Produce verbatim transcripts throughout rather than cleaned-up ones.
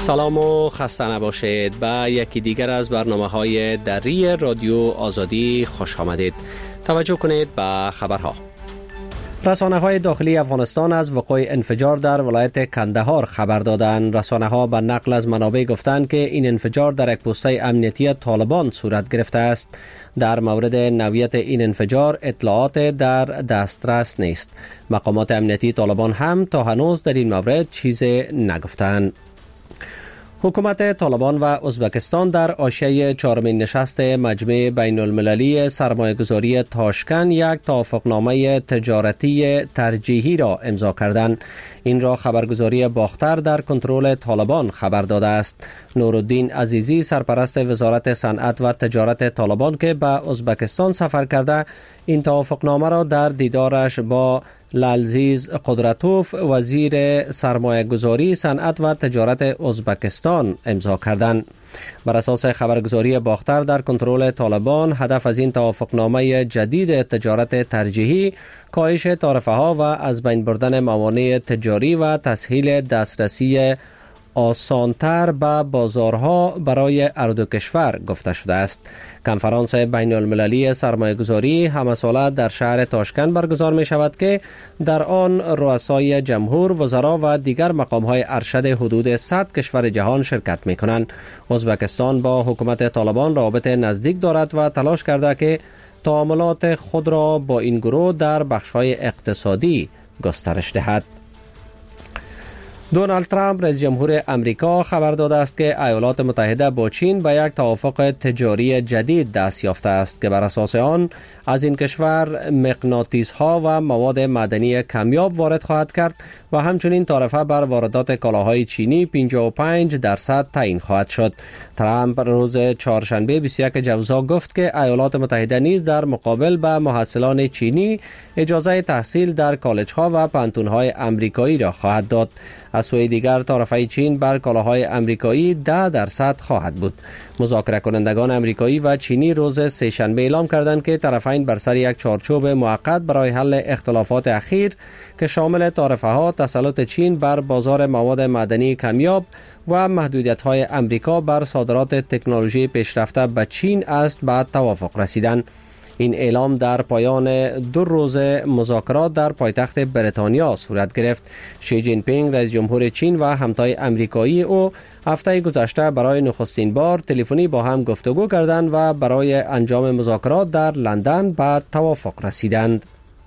سلام و خسته نباشید. به یکی دیگر از برنامه‌های دری رادیو آزادی خوش آمدید. توجه کنید به خبرها. رسانه‌های داخلی افغانستان از وقوع انفجار در ولایت کندهار خبر دادند. رسانه‌ها به نقل از منابع گفتند که این انفجار در یک پوسته امنیتی طالبان صورت گرفته است. در مورد نوعیت این انفجار اطلاعات در دسترس نیست. مقامات امنیتی طالبان هم تا هنوز در این مورد چیزی نگفتند. حکومت طالبان و ازبکستان در حاشیه چهارمین نشست مجمع بین المللی سرمایه‌گذاری تاشکند یک توافقنامه تجارتی ترجیحی را امضا کردند. این را خبرگزاری باختر در کنترل طالبان خبر داده است. نورالدین عزیزی سرپرست وزارت صنعت و تجارت طالبان که به ازبکستان سفر کرده این توافقنامه را در دیدارش با لالزیز قدرتوف وزیر سرمایه گذاری صنعت و تجارت ازبکستان امضا کردند. بر اساس خبرگزاری باختر در کنترل طالبان هدف از این توافقنامه جدید تجارت ترجیحی کاهش تعرفه ها و از بین بردن موانع تجاری و تسهیل دسترسی آسانتر به بازارها برای هر دو کشور گفته شده است. کنفرانس بین المللی سرمایه گذاری همه ساله در شهر تاشکند برگزار می شود که در آن رؤسای جمهور، وزرا و دیگر مقام های ارشد حدود صد کشور جهان شرکت می کنند. ازبکستان با حکومت طالبان رابط نزدیک دارد و تلاش کرده که تعاملات خود را با این گروه در بخش های اقتصادی گسترش دهد. دونالد ترامپ رئیس جمهور امریکا خبر داده است که ایالات متحده با چین به یک توافق تجاری جدید دست یافته است که بر اساس آن از این کشور مغناطیس ها و مواد معدنی کمیاب وارد خواهد کرد و همچنین تعرفه بر واردات کالاهای چینی پنجاه و پنج درصد تعیین خواهد شد. ترامپ روز چهارشنبه بیست و یک جوزا گفت که ایالات متحده نیز در مقابل به محصلان چینی اجازه تحصیل در کالج ها و پانتون های امریکایی را خواهد داد. از سوی دیگر تعرفه چین بر کالاهای امریکایی ده درصد خواهد بود. مذاکره کنندگان امریکایی و چینی روز سه‌شنبه اعلام کردند که طرفین بر سر یک چارچوب موقت برای حل اختلافات اخیر که شامل تعرفه ها، تسلط چین بر بازار مواد معدنی کمیاب و محدودیت‌های امریکا بر صادرات تکنولوژی پیشرفته به چین است به توافق رسیدند. این اعلام در پایان دو روز مذاکرات در پایتخت بریتانیا صورت گرفت. شی جین پینگ رئیس جمهور چین و همتای امریکایی او هفته گذشته برای نخستین بار تلفنی با هم گفتگو کردند و برای انجام مذاکرات در لندن به توافق رسیدند.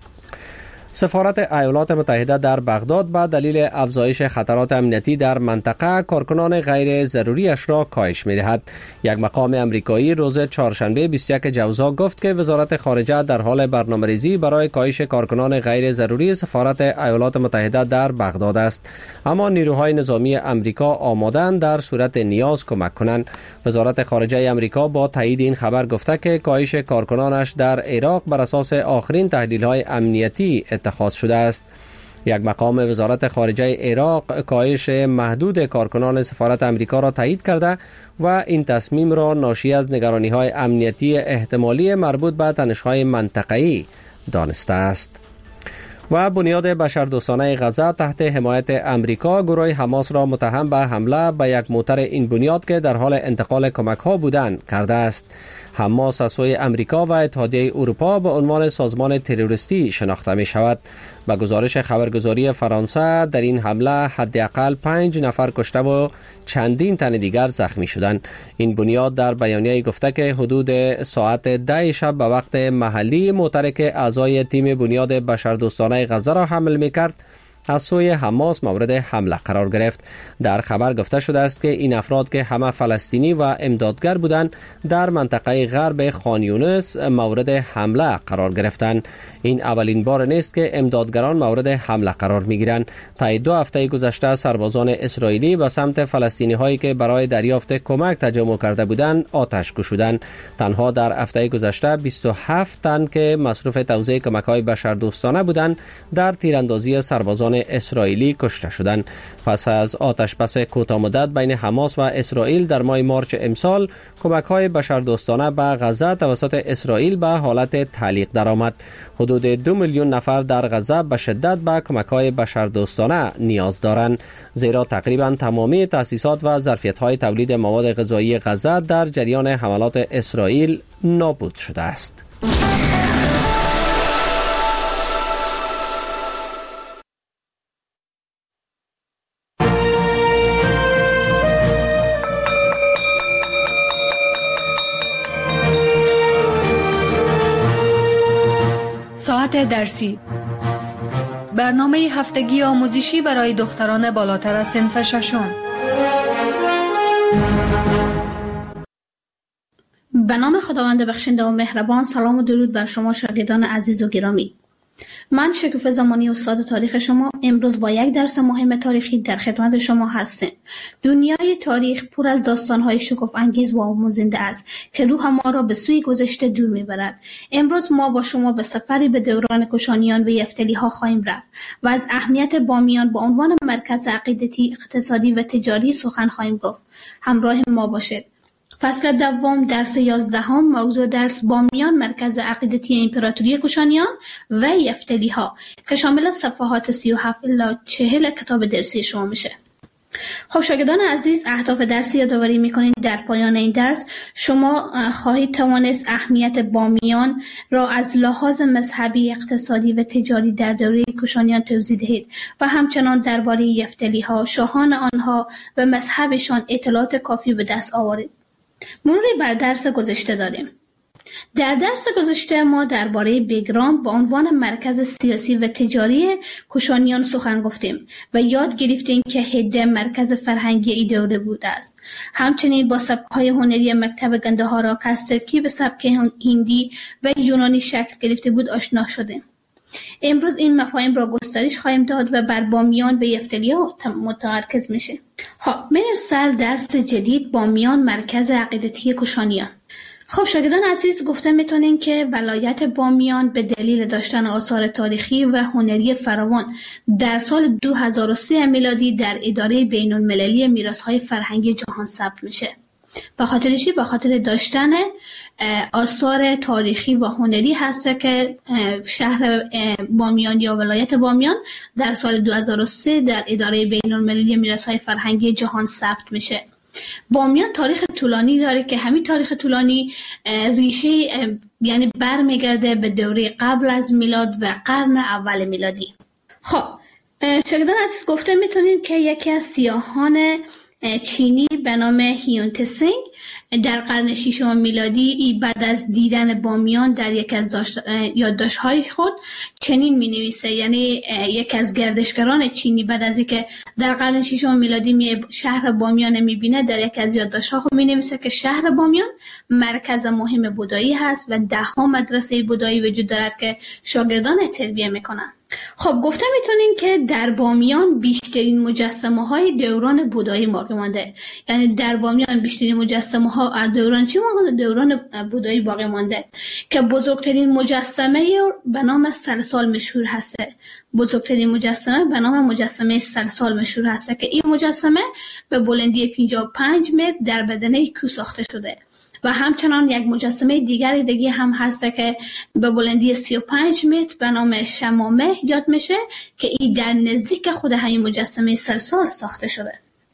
سفارت ایالات متحده در بغداد به دلیل افزایش خطرات امنیتی در منطقه کارکنان غیر ضروریش را کاهش می‌دهد. یک مقام امریکایی روز چهارشنبه بیست و یک جوزا گفت که وزارت خارجه در حال برنامه‌ریزی برای کاهش کارکنان غیر ضروری سفارت ایالات متحده در بغداد است، اما نیروهای نظامی امریکا آماده‌اند در صورت نیاز کمک کنند. وزارت خارجه امریکا با تایید این خبر گفته که کاهش کارکنانش در عراق بر اساس آخرین تحلیل‌های امنیتی اتخاذ شده است. یک مقام وزارت خارجه عراق کاهش محدود کارکنان سفارت امریکا را تایید کرده و این تصمیم را ناشی از نگرانی‌های امنیتی احتمالی مربوط به تنش‌های منطقه‌ای دانسته است. و بنیاد بشردوستانه غزه تحت حمایت امریکا گروه حماس را متهم به حمله به یک موتر این بنیاد که در حال انتقال کمک‌ها بودند کرده است. حماس از سوی امریکا و اتحادیه اروپا به عنوان سازمان تروریستی شناخته می شود. به گزارش خبرگزاری فرانسه در این حمله حداقل پنج نفر کشته و چندین تن دیگر زخمی شدند. این بنیاد در بیانیه گفته که حدود ساعت ده شب به وقت محلی موتر که اعضای تیم بنیاد بشردوستانه غزه را حمل می کرد از سوی حماس مورد حمله قرار گرفت. در خبر گفته شده است که این افراد که همه فلسطینی و امدادگر بودند در منطقه غرب خان یونس مورد حمله قرار گرفتند. این اولین بار نیست که امدادگران مورد حمله قرار میگیرند. تا دو هفته گذشته سربازان اسرائیلی به سمت فلسطینی هایی که برای دریافت کمک تجمع کرده بودند آتش گشودند. تنها در هفته گذشته بیست و هفت تن که مصروف توزیع کمک های بشردوستانه بودند در تیراندازی سربازان شهروندان اسرائیلی کشته شدند. پس از آتش بس کوتاه مدت بین حماس و اسرائیل در ماه مارچ امسال، کمک‌های بشردوستانه به غزه توسط اسرائیل به حالت تعلیق درآمد. حدود دو میلیون نفر در غزه به شدت به کمک‌های بشردوستانه نیاز دارند، زیرا تقریباً تمامی تأسیسات و ظرفیت‌های تولید مواد غذایی غزه در جریان حملات اسرائیل نابود شده است. ساعت درسی، برنامه هفتگی آموزشی برای دختران بالاتر از صنف ششم. به نام خداوند بخشنده و مهربان. سلام و درود بر شما شاگردان عزیز و گرامی. من شکوفه زمانی استاد تاریخ شما امروز با یک درس مهم تاریخی در خدمت شما هستم. دنیای تاریخ پر از داستان‌های شگفت انگیز و آموزنده است که روح ما را به سوی گذشته دور می‌برد. امروز ما با شما به سفری به دوران کوشانیان و یفتلی‌ها خواهیم رفت و از اهمیت بامیان به عنوان مرکز عقیدتی، اقتصادی و تجاری سخن خواهیم گفت. همراه ما باشید. فصل دوم، درس یازدهم، موضوع درس بامیان، مرکز عقیدتی امپراتوری کوشانیان و یفتلی‌ها که شامل صفحات سی و هفت الی چهل کتاب درسی شما میشه. خب شاگردان عزیز، اهداف درسی یادآوری میکنید. در پایان این درس شما خواهید توانست اهمیت بامیان را از لحاظ مذهبی، اقتصادی و تجاری در دوره کوشانیان توضیح دهید و همچنان درباره یفتلی‌ها، شاهان آنها و مذهبشان اطلاعات کافی به دست آورید. مروری بر درس گذشته داریم. در درس گذشته ما درباره بگرام به عنوان مرکز سیاسی و تجاری کوشانیان سخن گفتیم و یاد گرفتیم که هده مرکز فرهنگی ای دوره بوده است. همچنین با سبک‌های هنری مکتب گندهارا که به سبک هندی و یونانی شکل گرفته بود آشنا شدیم. امروز این مفاهیم را گسترش خواهیم داد و بر بامیان و یفتلی‌ها متمرکز میشه. خب میریم سر درس جدید، بامیان مرکز عقیدتی کوشانیان. خب شاگردان عزیز، گفته میتونین که ولایت بامیان به دلیل داشتن آثار تاریخی و هنری فراوان در سال دو هزار و سه میلادی در اداره بین المللی میراث‌های فرهنگی جهان ثبت میشه. به خاطر چی؟ به خاطر داشتن آثار تاریخی و هنری هست که شهر بامیان یا ولایت بامیان در سال دو هزار و سه در اداره بین المللی میراث‌های فرهنگی جهان ثبت میشه. بامیان تاریخ طولانی داره که همین تاریخ طولانی ریشه یعنی برمیگرده به دوره قبل از میلاد و قرن اول میلادی. خب شاگردان عزیز، گفته میتونیم که یکی از سیاهان چینی به نام هیون تسینگ در قرن ششم میلادی بعد از دیدن بامیان در یک از یادداشت‌های خود چنین می‌نویسه، یعنی یک از گردشگران چینی بعد از اینکه در قرن ششم میلادی می شهر بامیان می‌بینه در یک از یادداشت‌ها خود می‌نویسه که شهر بامیان مرکز مهم بودایی هست و ده‌ها مدرسه بودایی وجود دارد که شاگردان تربیت می‌کنند. خب گفته میتونین که در بامیان بیشترین مجسمه های دوران بودایی باقی مانده. یعنی در بامیان بیشترین مجسمه ها از دوران چی مانده؟ دوران بودایی باقی مانده که بزرگترین مجسمه به نام سلسال مشهور هسته. بزرگترین مجسمه به نام مجسمه سلسال مشهور هسته که این مجسمه به بلندی پنجاه و پنج متر در بدنه کوه ساخته شده. و همچنان یک مجسمه دیگری دیگه هم هست که به بلندی سی و پنج متر به نام شمامه یاد میشه که این در نزدیک خود همین مجسمه سلسال ساخته شده.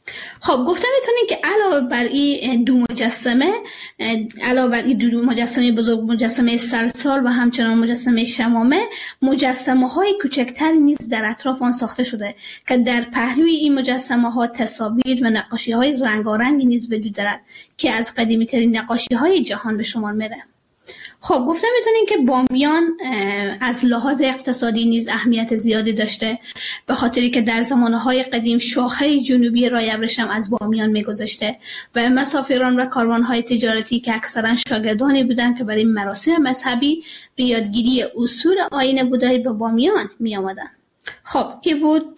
خب گفته میتونین که علاوه بر این دو مجسمه علاوه بر این دو مجسمه بزرگ، مجسمه سلسال و همچنان مجسمه شمامه، مجسمه های کوچکتری نیز در اطراف آن ساخته شده که در پهلوی این مجسمه ها تصاویر و نقاشی های رنگارنگی نیز وجود دارد که از قدیمی ترین نقاشی های جهان به شمار میره. خب گفته میتونین که بامیان از لحاظ اقتصادی نیز اهمیت زیادی داشته، به خاطری که در زمانهای قدیم شاخه جنوبی راه ابریشم از بامیان میگذشته و مسافران و کاروانهای تجارتی که اکثرا شاگردانی بودند که برای مراسم مذهبی و یادگیری اصول آیین بودایی به بامیان می آمدن. خب این بود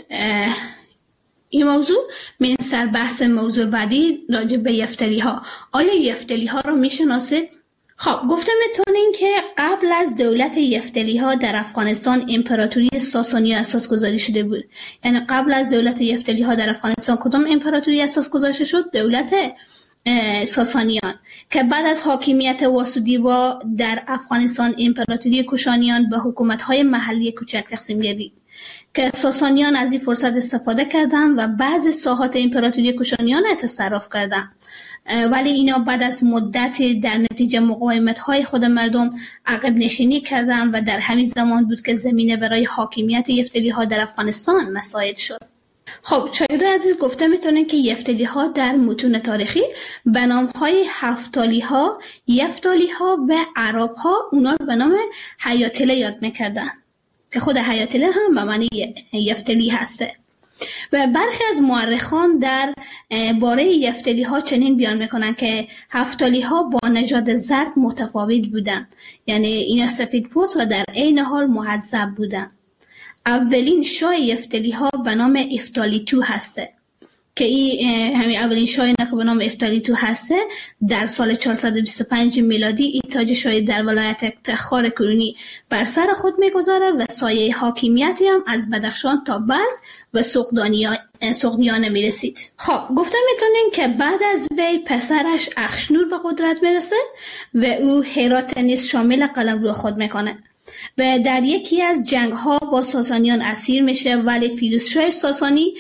این موضوع. من سر بحث موضوع بعدی راجع به یفتلی‌ها. آیا یفتلی‌ها را میشناسید؟ خب گفتم میتونین که قبل از دولت یفتلی ها در افغانستان امپراتوری ساسانی اساس گذاری شده بود. یعنی قبل از دولت یفتلی ها در افغانستان کدام امپراتوری اساس گذاشته شد؟ دولت ساسانیان که بعد از حاکمیت واسودیوا در افغانستان امپراتوری کوشانیان به حکومت‌های محلی کوچک تقسیم گردید که ساسانیان از این فرصت استفاده کردند و بعضی ساحات امپراتوری کوشانیان را تصرف کردند، ولی اینا بعد از مدتی در نتیجه مقاومت‌های خود مردم عقب نشینی کردند و در همین زمان بود که زمینه برای حاکمیت یفتلی ها در افغانستان مساعد شد. خب شاگردای عزیز گفته میتونن که یفتلی ها در متون تاریخی به نام های هفتالی ها، یفتالی ها و عرب ها اونا رو به نام حیاتله یاد میکردن که خود حیاتله هم به معنی یفتلی هسته. و برخی از مورخان در باره یفتلی ها چنین بیان میکنن که هفتالی ها با نژاد زرد متفاوت بودن، یعنی اینا سفید پوست و در عین حال مهذب بودن. اولین شاه یفتلی ها به نام افتالیتو هسته که این همین اولین شاه اینا که به نام افتالیتو هسته در سال چهارصد و بیست و پنج میلادی این تاج شاهی در ولایت تخار کرونی بر سر خود میگذاره و سایه حاکمیتی هم از بدخشان تا بلخ و سغدیانه میرسید. خب گفتم میتونین که بعد از وی پسرش اخشنور به قدرت میرسه و او هرات نیز شامل قلمرو خود میکنه و در یکی از جنگ ها با ساسانیان اسیر میشه، ولی فیروزشاه ساسانی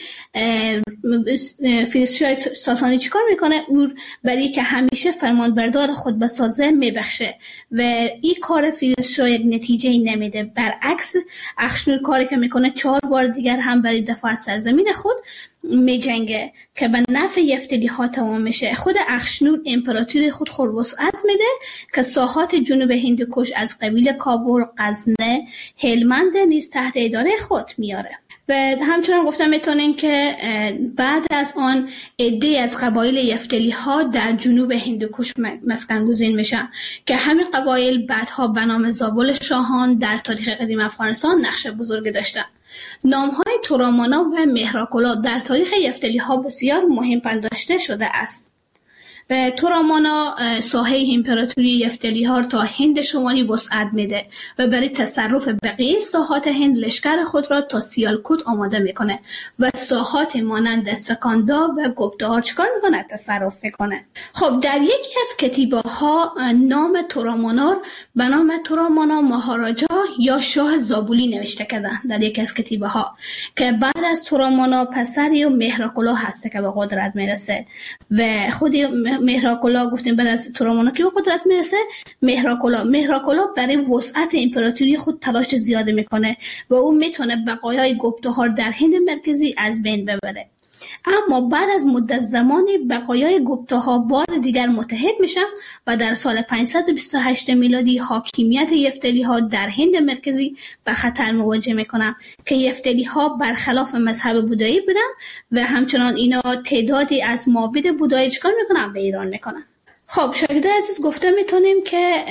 فیروزشاه ساسانی چیکار میکنه؟ او برای که همیشه فرمانبردار خود بسازه میبخشه و این کار فیروزشاه یک نتیجه نمیده. برعکس اخشنور کاری که میکنه چهار بار دیگر هم برای دفاع از سرزمین خود می جنگه که به نفع یفتلی ها تمام میشه. خود اخشنور امپراتوری خود خلوصعت میده که ساحات جنوب هندوکش از قبیل کابل، غزنه، هلمند نیز تحت اداره خود میاره. و همچنان گفتم میتونین که بعد از آن عده از قبایل یفتلی ها در جنوب هندوکش مسکن گزین میشن که همین قبایل بعدها به نام زابل شاهان در تاریخ قدیم افغانستان نقش بزرگی داشتن. نام‌های تورامانا و مهراکلا در تاریخ یفتلی ها بسیار مهم پنداشته شده است. و تورامانا ساحه امپراتوری یفتلی ها تا هند شمالی وسعت میده و برای تصرف بقیه ساحات هند لشکر خود را تا سیالکوت آماده میکنه و ساحات مانند سکاندا و گپتاها چکار میکنه؟ تصرف میکنه. خب در یکی از کتیبه ها نام تورامانا به نام تورامانا مهاراجا یا شاه زابولی نوشته کردن در یکی از کتیبه ها که بعد از تورامانا پسری و مهراکلا هسته که به قدرت میرسه و خود مهراکلا گفتیم بعد از تورامانا که به قدرت میرسه مهراکلا مهراکلا برای وسعت امپراتوری خود تلاش زیاده میکنه و او میتونه بقایای گپتاها در هند مرکزی از بین ببره. اما بعد از مدت زمانی بقایای گپتاها بار دیگر متحد میشن و در سال پانصد و بیست و هشت میلادی حاکمیت یفتلی ها در هند مرکزی به خطر مواجه میکنن که یفتلی ها برخلاف مذهب بودایی بودن و همچنان اینا تعدادی از معابد بودایی چکار میکنن؟ به ایران میکنن. خب شاگردای عزیز گفته میتونیم که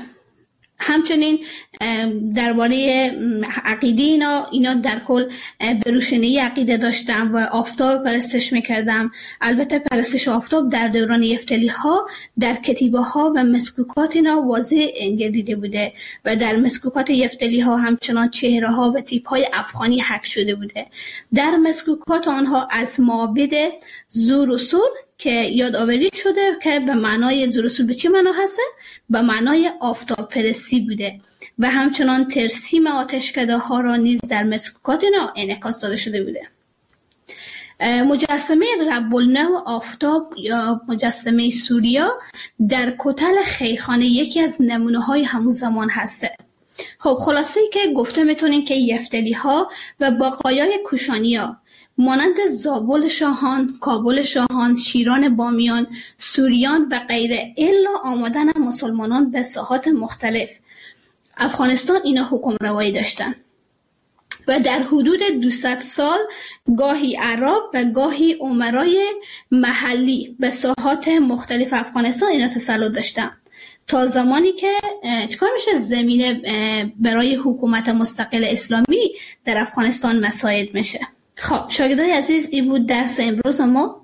همچنین درباره عقیده اینا اینا در کل به روشنی عقیده داشتن و آفتاب پرستش میکردن. البته پرستش آفتاب در دوران یفتلی ها در کتیبه ها و مسکوکات اینا واضح گردیده بوده و در مسکوکات یفتلی ها همچنان چهره ها و تیپ های افغانی حک شده بوده. در مسکوکات آنها از معابد زورسول که یادآوری شده که به معنای زورسول به چی معنا هسته؟ به معنای آفتاب پرستی بوده و همچنان ترسیم آتشکده ها را نیز در مسکوکات اینا انعکاس داده شده بوده. مجسمه رب النو آفتاب یا مجسمه سوریا در کتل خیرخانه یکی از نمونه های همون زمان هسته. خب خلاصه ای که گفته میتونین که یفتلی ها و بقایای کوشانیا مانند زابل شاهان، کابل شاهان، شیران بامیان، سوریان و غیره الا آمدن مسلمانان به ساحات مختلف افغانستان اینا حکم روایی داشتن و در حدود دویست سال گاهی عرب و گاهی امرای محلی به ساحات مختلف افغانستان اینا تسلط داشتن تا زمانی که چکار میشه زمینه برای حکومت مستقل اسلامی در افغانستان مساعد میشه. خب شاگردای عزیز این بود درس امروز ما.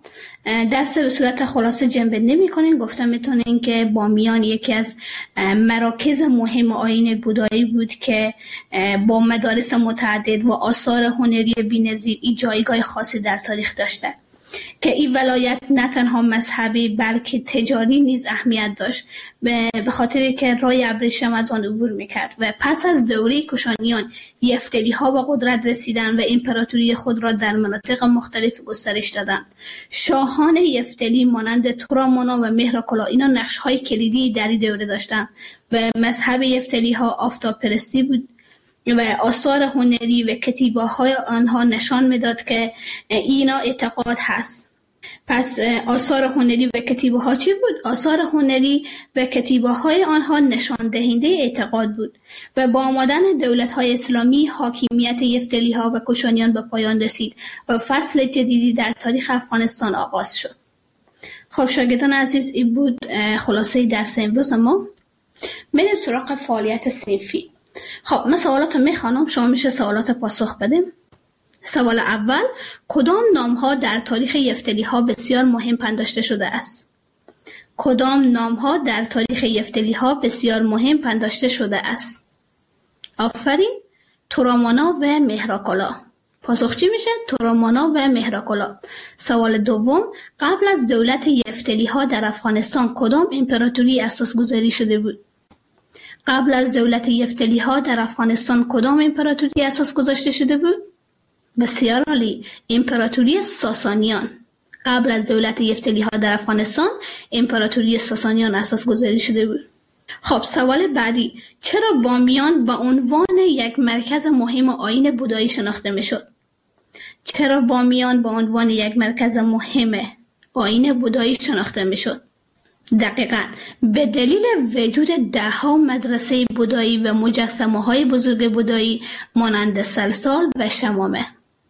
درس به صورت خلاصه جنبه نمی کنین. گفتم میتونین که بامیان یکی از مراکز مهم آیین بودایی بود که با مدارس متعدد و آثار هنری بی‌نظیر این جایگاه خاصی در تاریخ داشته که این ولایت نه تنها مذهبی بلکه تجاری نیز اهمیت داشت، به خاطر که راه ابریشم از آن عبور میکرد و پس از دوره کوشانیان یفتلی ها به قدرت رسیدند و امپراتوری خود را در مناطق مختلف گسترش دادند. شاهان یفتلی مانند تورامانا و مهراکلا اینا نقش های کلیدی در این دوره داشتند و مذهب یفتلی ها آفتاب پرستی بود و آثار هنری و کتیبه های آنها نشان میداد که اینا اعتقاد هست. پس آثار هنری و کتیبه ها چی بود؟ آثار هنری و کتیبه های آنها نشان دهنده اعتقاد بود و با آمدن دولت های اسلامی حاکمیت یفتلی ها و کوشانیان به پایان رسید و فصل جدیدی در تاریخ افغانستان آغاز شد. خب شاگردان عزیز، این بود خلاصه درس امروز ما. میریم سراغ فعالیت صنفی. خب من سوالات میخوانم، شما میشه سوالات پاسخ بدیم. سوال اول: کدام نام ها در تاریخ یفتلی ها بسیار مهم پنداشته شده است؟ کدام نام ها در تاریخ یفتلی ها بسیار مهم پنداشته شده است؟ آفرین. تورامانا و مهراکلا. پاسخ چی میشه؟ تورامانا و مهراکلا. سوال دوم: قبل از دولت یفتلی ها در افغانستان کدام امپراتوری اساس گذاری شده بود؟ قبل از دولت یفتلی ها در افغانستان کدام امپراتوری اساس گذاشته شده بود؟ بسیار عالی، امپراتوری ساسانیان. قبل از دولت یفتلی ها در افغانستان امپراتوری ساسانیان اساس گذاری شده بود. خب سوال بعدی: چرا بامیان به عنوان یک مرکز مهم آیین بودایی شناخته می شد؟ چرا بامیان به عنوان یک مرکز مهم آیین بودایی شناخته می شد؟ دقیقاً به دلیل وجود ده‌ها مدرسه بودایی و مجسمه های بزرگ بودایی مانند سلسال و شمامه.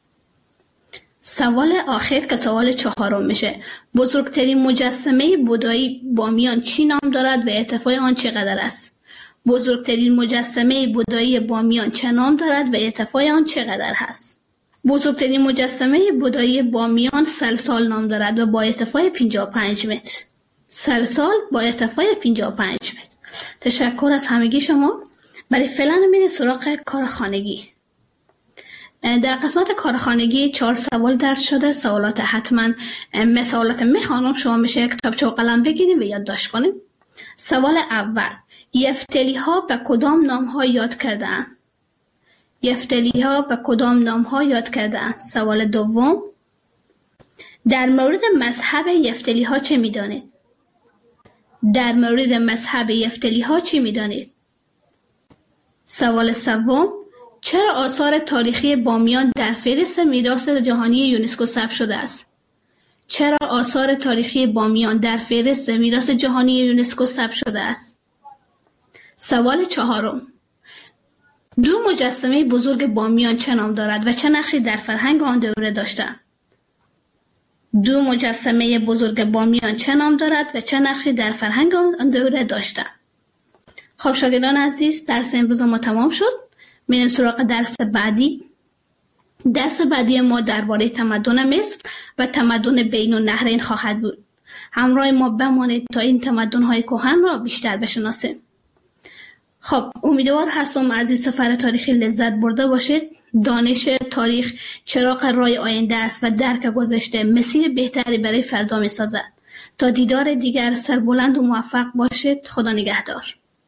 سوال آخر که سوال چهارم میشه: بزرگترین مجسمه بودایی بامیان چی نام دارد و ارتفاع آن چقدر است؟ بزرگترین مجسمه بودایی بامیان چه نام دارد و ارتفاع آن چقدر هست؟ بزرگترین مجسمه بودایی بامیان سلسال نام دارد و با ارتفاع پنجاه و پنج متر. سلسال با ارتفاع پنجاه و پنج متر. تشکر از همگی شما. برای فعلا میریم سراغ کارخانگی. در قسمت کارخانگی چهار سوال درس شده. سوالات حتما مثالات میخوانم، شما میشه کتابچه و قلم بگیریم و یادداشت کنیم. سوال اول: یفتلی ها به کدام نام ها یاد کرده‌اند؟ یفتلی ها به کدام نام ها یاد کرده‌اند؟ سوال دوم: در مورد مذهب یفتلی ها چه میدانید؟ در مورد مذهب یفتلی ها چی میدانید؟ سوال سوم: چرا آثار تاریخی بامیان در فهرست میراث جهانی یونسکو ثبت شده است؟ چرا آثار تاریخی بامیان در فهرست میراث جهانی یونسکو ثبت شده است؟ سوال چهارم: دو مجسمه بزرگ بامیان چه نام دارد و چه نقشی در فرهنگ آن دوره داشتند؟ دو مجسمه بزرگ بامیان چه نام دارد و چه نقشی در فرهنگ آن دوره داشتند؟ خب شاگردان عزیز، درس امروز ما تمام شد. میریم سراغ درس بعدی. درس بعدی ما درباره تمدن مصر و تمدن بین النهرین خواهد بود. همراه ما بمانید تا این تمدن‌های کهن را بیشتر بشناسیم. خب امیدوار هستم از این سفر تاریخی لذت برده باشید. دانش تاریخ چراغ راه آینده است و درک گذشته مسیر بهتری برای فردا می سازد. تا دیدار دیگر سربلند و موفق باشید. خدا نگهدار.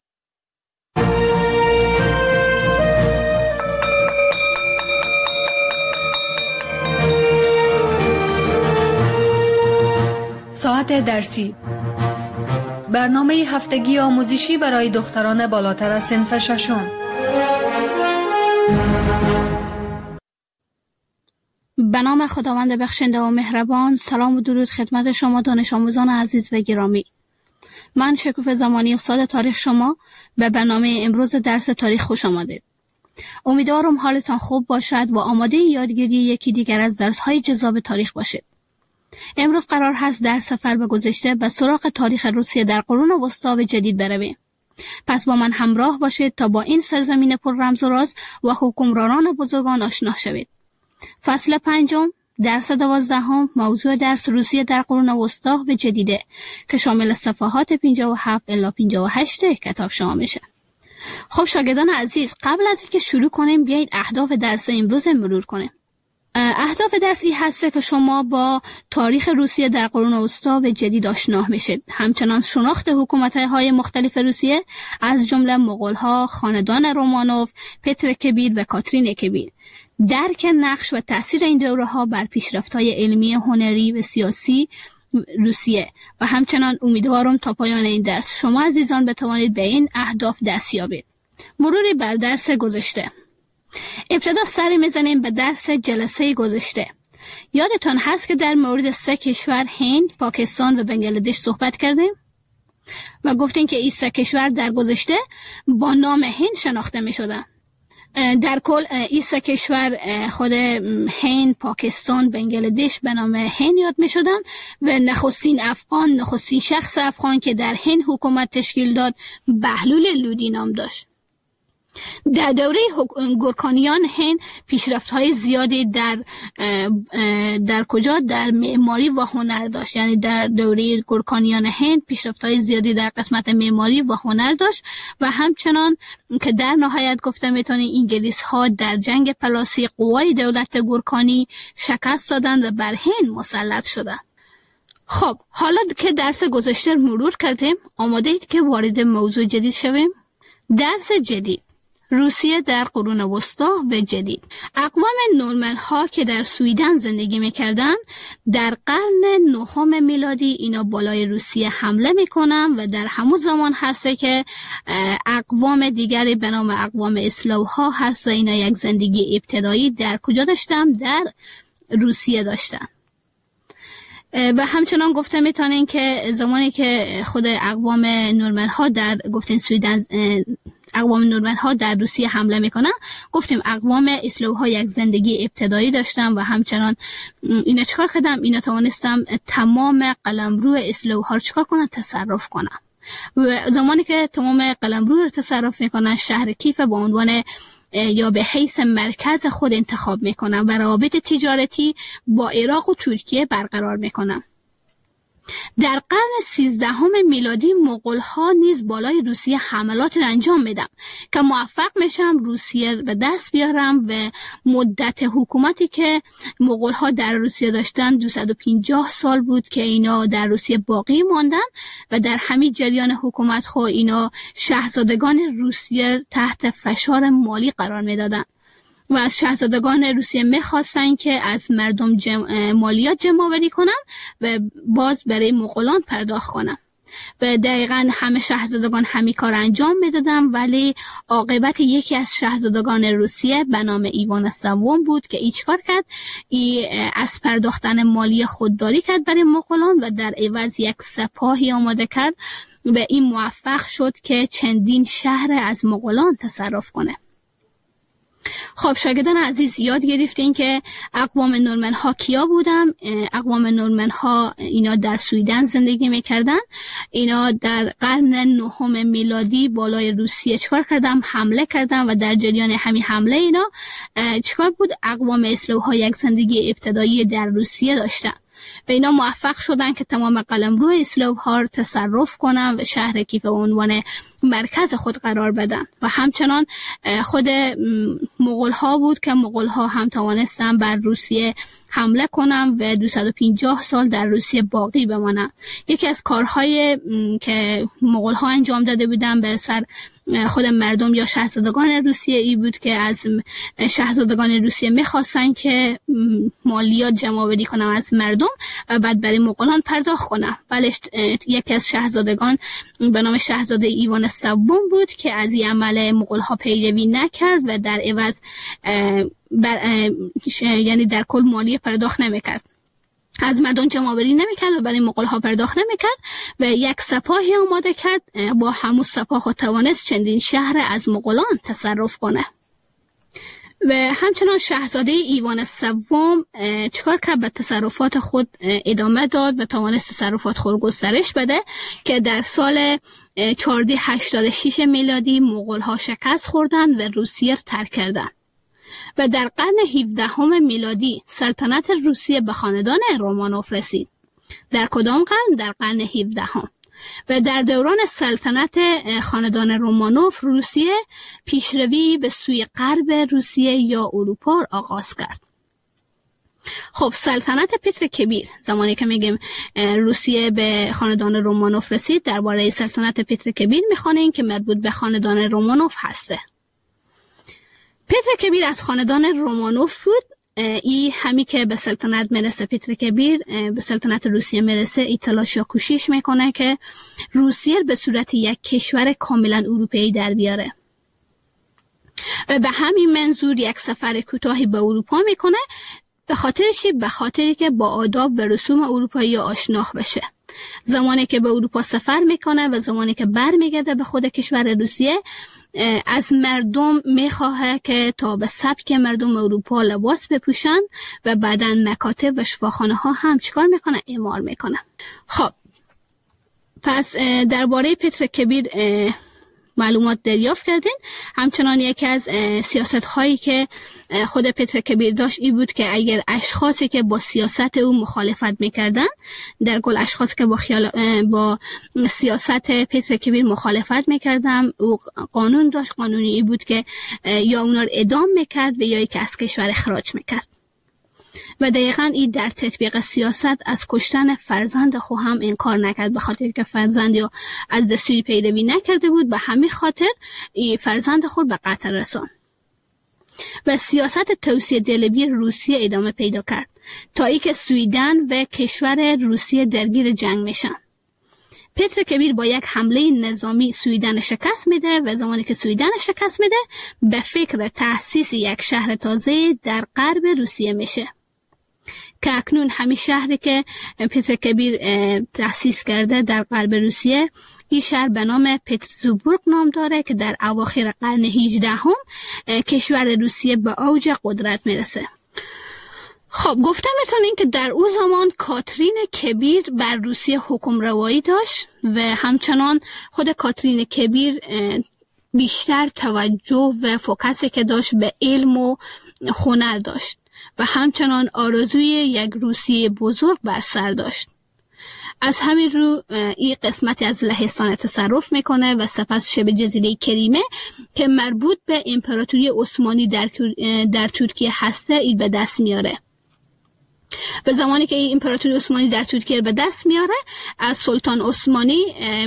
ساعت درسی، برنامه هفتگی آموزشی برای دختران بالاتر از صنف ششم. به نام خداوند بخشنده و مهربان. سلام و درود خدمت شما دانش آموزان عزیز و گرامی. من شکوفه زمانی استاد تاریخ شما به برنامه امروز درس تاریخ خوش آمدید. امیدوارم حالتان خوب باشد و آماده یادگیری یکی دیگر از درس‌های جذاب تاریخ باشید. امروز قرار هست در سفر به گذشته به سراغ تاریخ روسیه در قرون وسطی و جدید برویم. پس با من همراه باشید تا با این سرزمین پر رمز و راز و حکمرانان بزرگان آشنا شوید. فصل پنجم، درس دوازدهم موضوع درس روسیه در قرون وسطا و جدیده که شامل صفحات پنجاه و هفت الی پنجاه و هشت کتاب شما میشه. خب شاگردان عزیز، قبل از اینکه شروع کنیم بیایید اهداف درس امروز مرور کنیم. اهداف درس این هسته که شما با تاریخ روسیه در قرون وسطا و جدید آشنا میشید. همچنان شناخت حکومت‌های مختلف روسیه از جمله مغول‌ها، خاندان رومانوف، پتر کبیر و کاترین کبیر. درک نقش و تأثیر این دوره‌ها بر پیشرفت‌های علمی، هنری و سیاسی روسیه و همچنان امیدوارم تا پایان این درس شما عزیزان بتوانید به این اهداف دست یابید. مروری بر درس گذشته. ابتدا سری میزنیم به درس جلسه گذشته. یادتان هست که در مورد سه کشور هند، پاکستان و بنگلادش صحبت کردیم و گفتیم که این سه کشور در گذشته با نام هند شناخته می شدن. در کل این سه کشور خود هند، پاکستان، بنگلادش به نام هند یاد می شدن و نخستین افغان، نخستین شخص افغان که در هند حکومت تشکیل داد بهلول لودی نام داشت. در دوره گورکانیان هند پیشرفت‌های زیادی در در کجا در معماری و هنر داشت. یعنی در دوره گورکانیان هند پیشرفت‌های زیادی در قسمت معماری و هنر داشت و همچنان که در نهایت گفته میتونیم انگلیس‌ها در جنگ پلاسی قوای دولت گورکانی شکست دادند و بر هند مسلط شدند. خب حالا که درس گذشته مرور کردیم، آماده اید که وارد موضوع جدید شویم؟ درس جدید، روسیه در قرون وسطا و جدید. اقوام نورمن ها که در سویدن زندگی میکردن در قرن نهم میلادی اینا بالای روسیه حمله میکنن و در همون زمان هسته که اقوام دیگری به نام اقوام اسلاو ها هست و اینا یک زندگی ابتدایی در کجا داشتن؟ در روسیه داشتن. و همچنان گفته میتونین که زمانی که خود اقوام نورمن ها در گفتین سویدن اقوام نورمن ها در روسیه حمله میکنن، گفتیم اقوام اسلاو ها یک زندگی ابتدایی داشتن و همچنان اینا چکار کردن؟ اینا توانستم تمام قلمرو اسلاو ها رو چکار کنن؟ تصرف کنن. و زمانی که تمام قلمرو رو تصرف میکنن، شهر کیف با عنوان یا به حیث مرکز خود انتخاب میکنن و روابط تجارتی با عراق و ترکیه برقرار میکنن. در قرن سیزدهم میلادی مغول ها نیز بالای روسیه حملات را انجام میدن که موفق میشم روسیه به دست بیارم و مدت حکومتی که مغول ها در روسیه داشتن دویست و پنجاه سال بود که اینا در روسیه باقی ماندن و در همین جریان حکومت ها اینا شاهزادگان روسیه تحت فشار مالی قرار میدادن و از شاهزادگان روسیه میخواستن که از مردم جم... مالیات جمع آوری کنن و باز برای مغولان پرداخت کنن و دقیقاً همه شاهزادگان همین کار انجام میدادن، ولی عاقبت یکی از شاهزادگان روسیه به نام ایوان سوم بود که ای چکار کرد؟ ای از پرداختن مالی خودداری کرد برای مغولان و در عوض یک سپاهی آماده کرد و این موفق شد که چندین شهر از مغولان تصرف کنه. خب شاگردان عزیز، یاد گرفتین که اقوام نورمن ها کیا بودن؟ اقوام نورمن ها اینا در سویدن زندگی میکردن. اینا در قرن نهم میلادی بالای روسیه چکار کردن؟ حمله کردن و در جریان همین حمله اینا چکار بود؟ اقوام اسلاو ها یک زندگی ابتدایی در روسیه داشتن و اینا موفق شدن که تمام قلمرو اسلاو ها رو تصرف کنن و شهر کیف به عنوان مرکز خود قرار بدن و همچنان خود مغول ها بود که مغول ها هم توانستن بر روسیه حمله کنن و دویست و پنجاه سال در روسیه باقی بمانن. یکی از کارهای که مغول ها انجام داده بودن به سر خود مردم یا شاهزادگان روسیه ای بود که از شاهزادگان روسیه میخواستن که مالیات جمع آوری کنن از مردم و بعد برای مغولان پرداخت کنن. ولی یکی از شاهزادگان به نام شاهزاده ایوان سوم بود که از این عمل مغول ها پیروی نکرد و در عوض بر یعنی در کل مالی پرداخت نمیکرد، از مردم جمع آوری نمیکرد و برای مغول ها پرداخت نمیکرد و یک سپاهی آماده کرد. با همون سپاه توانست چندین شهر از مغولان تصرف کنه و همچنان شاهزاده ایوان سوم چکار کرد؟ به تصرفات خود ادامه داد و توانست تصرفات خود گسترش بده که در سال چهارصد و هشتاد و شش میلادی مغول ها شکست خوردن و روسیه ترک کردن و در قرن هفدهم میلادی سلطنت روسیه به خاندان رومانوف رسید. در کدام قرن؟ در قرن هفدهم. و در دوران سلطنت خاندان رومانوف روسیه پیشروی به سوی غرب روسیه یا اروپا آغاز کرد. خب سلطنت پتر کبیر، زمانی که میگیم روسیه به خاندان رومانوف رسید، درباره سلطنت پتر کبیر میخوانیم که مربوط به خاندان رومانوف هسته. پتر کبیر از خاندان رومانوف بود. ای همی که به سلطنت میرسه، پتر کبیر به سلطنت روسیه میرسه، ای تلاش یا کوشش میکنه که روسیه به صورت یک کشور کاملا اروپایی در بیاره و به همین منظور یک سفر کوتاهی به اروپا میکنه. به خاطر چی؟ به خاطری که با آداب و رسوم اروپایی آشنا بشه. زمانی که به اروپا سفر میکنه و زمانی که برمیگرده به خود کشور روسیه، از مردم میخواه که تا به سبک مردم اروپا لباس بپوشن و بعداً مکاتب و شفاخانه ها هم چیکار میکنه؟ اعمار میکنه. خب پس درباره پتر کبیر معلومات دریافت کردین. همچنان یکی از سیاست هایی که خود پتر کبیر داشت ای بود که اگر اشخاصی که با سیاست او مخالفت میکردن، در کل اشخاصی که با خیال با سیاست پتر کبیر مخالفت میکردن، او قانون داشت. قانونی ای بود که یا اونا رو اعدام میکرد و یا ای که از کشور اخراج میکرد. و دقیقاً این در تطبیق سیاست از کشتن فرزند خود هم انکار نکرد، به خاطر که فرزندی از دستوری پیروی نکرده بود، به همین خاطر این فرزند خود به قتل رساند. و سیاست توسعه طلبی روسیه ادامه پیدا کرد تا ای که سویدن و کشور روسیه درگیر جنگ میشن. پتر کبیر با یک حمله نظامی سویدن شکست میده و زمانی که سویدن شکست میده به فکر تأسیس یک شهر تازه در غرب روسیه میشه که اکنون همین شهری که پتر کبیر تأسیس کرده در غرب روسیه، این شهر به نام پترزبورگ نام داره که در اواخر قرن هجدهم کشور روسیه به اوج قدرت میرسه. خب گفته میتونین که در او زمان کاترین کبیر بر روسیه حکم روایی داشت و همچنان خود کاترین کبیر بیشتر توجه و فوکسی که داشت به علم و هنر داشت و همچنان آرزوی یک روسیه بزرگ بر سر داشت. از همین رو این قسمتی از لهستان تصرف میکنه و سپس شبه جزیره کریمه که مربوط به امپراتوری عثمانی در, در ترکیه هسته ای به دست میاره. به زمانی که این امپراتوری عثمانی در ترکیه به دست میاره، از سلطان عثمانی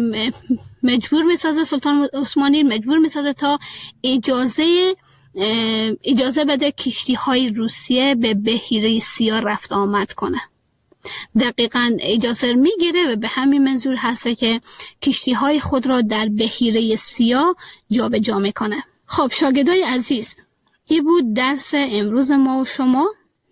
مجبور میسازه سلطان عثمانی مجبور میسازه تا اجازه اجازه بده کشتی های روسیه به بحیره سیاه رفت آمد کنه. دقیقاً اجازه میگیره و به همین منظور هسته که کشتی های خود را در بحیره سیاه جابجا میکنه. خب شاگردای عزیز، این بود درس امروز ما و شما.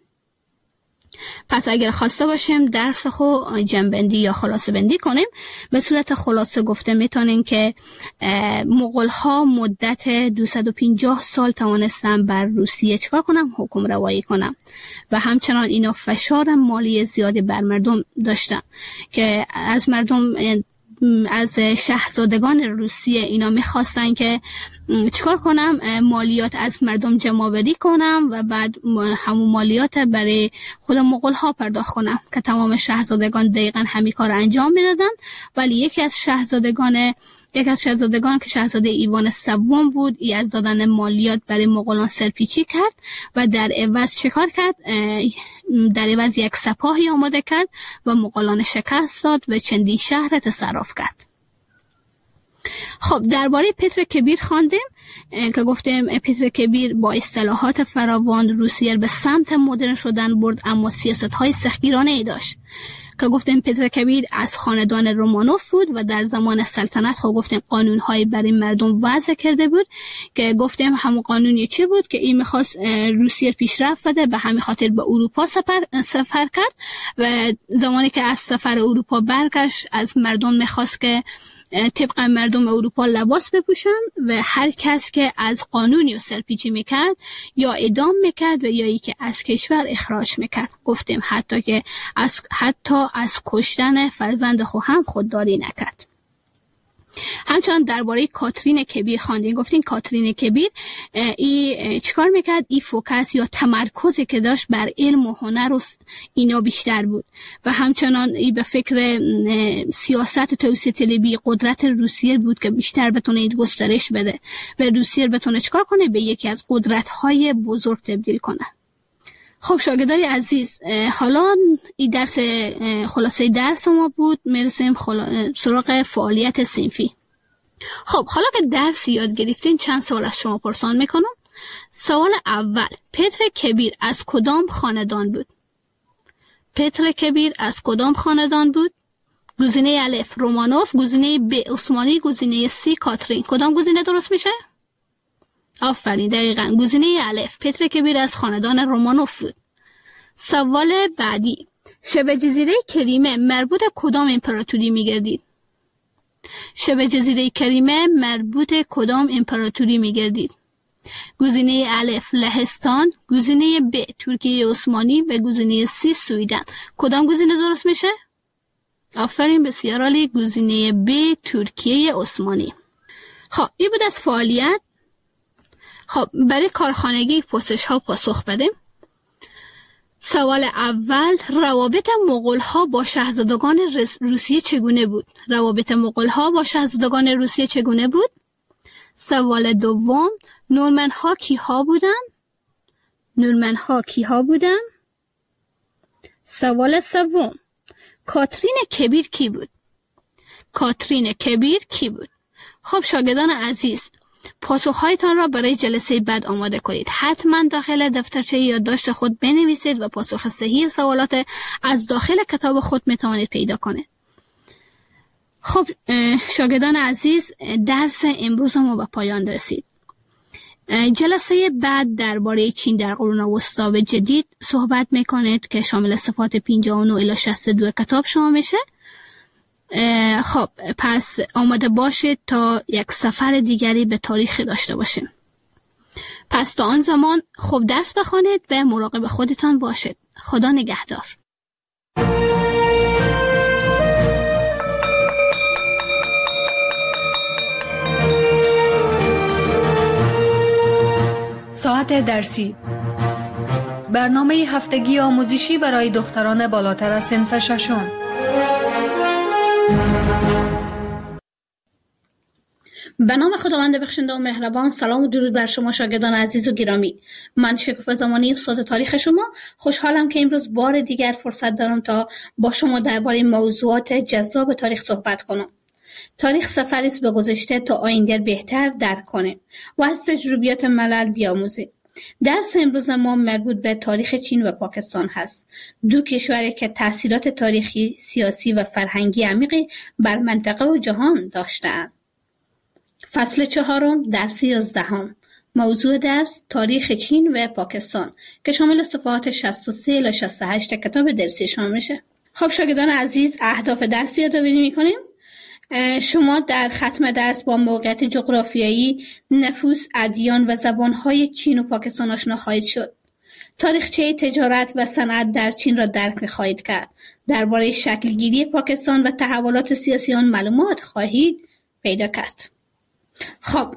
پس اگر خواسته باشیم درس خو جمع‌بندی یا خلاصه بندی کنیم، به صورت خلاصه گفته میتونیم که مغول ها مدت دویست و پنجاه سال توانستن بر روسیه چکار کنن؟ حکم روایی کنن و همچنان اینا فشار مالی زیادی بر مردم داشتن که از مردم، از شاهزادگان روسیه اینا میخواستن که چیکار کنم؟ مالیات از مردم جمع‌آوری کنم و بعد همون مالیات برای خود مغول ها پرداخت کنم که تمام شاهزادگان دقیقاً همین کار انجام میدادن. ولی یکی از شاهزادگان یکی از شاهزادگان که شاهزاده ایوان سوم بود، ای از دادن مالیات برای مغولان سرپیچی کرد و در عوض چه کار کرد؟ در عوض یک سپاهی آماده کرد و مغولان شکست داد و چندین شهر تصرف کرد. خب درباره پتر کبیر خواندیم که گفتیم پتر کبیر با اصطلاحات فراوان روسیه به سمت مدرن شدن برد، اما سیاست‌های سختگیرانه ای داشت که گفتیم پتر کبیر از خاندان رومانوف بود و در زمان سلطنت خب گفتیم قانون‌های برای مردم وضع کرده بود که گفتیم همون قانونی چی بود که این می‌خواست روسیه پیشرفت بده، به همین خاطر به اروپا سفر سفر کرد و زمانی که از سفر اروپا برگشت از مردم می‌خواست که طبق مردم اروپا لباس بپوشن و هر کس که از قانونی و سرپیچی میکرد یا اعدام میکرد و یا ای که از کشور اخراج میکرد. گفتیم حتی که از حتی از کشتن فرزند خود هم خودداری نکرد. همچنان درباره کاترین کبیر خواندین. گفتین کاترین کبیر ای چیکار میکرد؟ ای فوکس یا تمرکزی که داشت بر علم و هنر و اینا بیشتر بود و همچنان ای به فکر سیاست توسعه طلبی قدرت روسیه بود که بیشتر بتونه گسترش بده و روسیه بتونه چیکار کنه؟ به یکی از قدرت‌های بزرگ تبدیل کنه. خب شاگردای عزیز، حالا این درس خلاصه درس ما بود، میرسیم خلا... سراغ فعالیت صنفی. خب حالا که درس یاد گرفتین چند سوال از شما پرسان میکنم. سوال اول، پتر کبیر از کدام خاندان بود؟ پتر کبیر از کدام خاندان بود؟ گزینه الف رومانوف، گزینه ب عثمانی، گزینه سی کاترین. کدام گزینه درست میشه؟ آفرین، دقیقاً گزینه الف، پتر کبیر از خاندان رومانوف بود. سوال بعدی، شبه جزیره کریمه مربوط کدام امپراتوری میگردید؟ شبه جزیره کریمه مربوط کدام امپراتوری میگردید؟ گزینه الف لهستان، گزینه ب ترکیه عثمانی و گزینه سی سویدن. کدام گزینه درست میشه؟ آفرین، بسیار عالی، گزینه ب ترکیه عثمانی. خب این بود از فعالیت. خب برای کارخانگی پرسش ها پاسخ بدیم. سوال اول، روابط مغول ها با شاهزادگان روسیه چگونه بود؟ روابط مغول ها با شاهزادگان روسیه چگونه بود؟ سوال دوم، نورمن ها کی ها بودن؟ نورمن ها کی ها بودن؟ سوال سوم، کاترین کبیر کی بود؟ کاترین کبیر کی بود؟ خب شاگردان عزیز، پاسخهایتان را برای جلسه بعد آماده کنید. حتما داخل دفترچه یادداشت خود بنویسید و پاسخ صحیح سوالات از داخل کتاب خود میتوانید پیدا کنید. خب شاگردان عزیز، درس امروز ما به پایان رسید. جلسه بعد درباره چین در قرون وسطی و جدید صحبت میکنید که شامل صفحات پنجاه و نه الی شصت و دو کتاب شما میشه. خب پس آماده باشید تا یک سفر دیگری به تاریخ داشته باشیم. پس تا آن زمان خوب درس بخوانید و مراقب خودتان باشید. خدا نگهدار. ساعت درسی، برنامه هفتگی آموزشی برای دختران بالاتر از صنف ششم. به نام خداوند بخشنده و مهربان. سلام و درود بر شما شاگردان عزیز و گرامی. من شکوفه زمانی، استاد تاریخ شما. خوشحالم که امروز بار دیگر فرصت دارم تا با شما درباره موضوعات جذاب تاریخ صحبت کنم. تاریخ سفری است به گذشته تا آینده بهتر درک کنیم و از تجربیات ملل بیاموزیم. درس امروز ما مربوط به تاریخ چین و پاکستان هست. دو کشوری که تأثیرات تاریخی، سیاسی و فرهنگی عمیقی بر منطقه و جهان داشتند. فصل چهارم، درس یازدهم. موضوع درس تاریخ چین و پاکستان که شامل صفحات شصت و سه الی شصت و هشت کتاب درسی شما میشه. خب شاگردان عزیز، اهداف درس یادآوری میکنیم. شما در ختم درس با موقعیت جغرافیایی، نفوس، ادیان و زبانهای چین و پاکستان آشنا خواهید شد. تاریخچه تجارت و صنعت در چین را درک می‌خواهید کرد. درباره شکلگیری پاکستان و تحولات سیاسی آن معلومات خواهید پیدا کرد. خب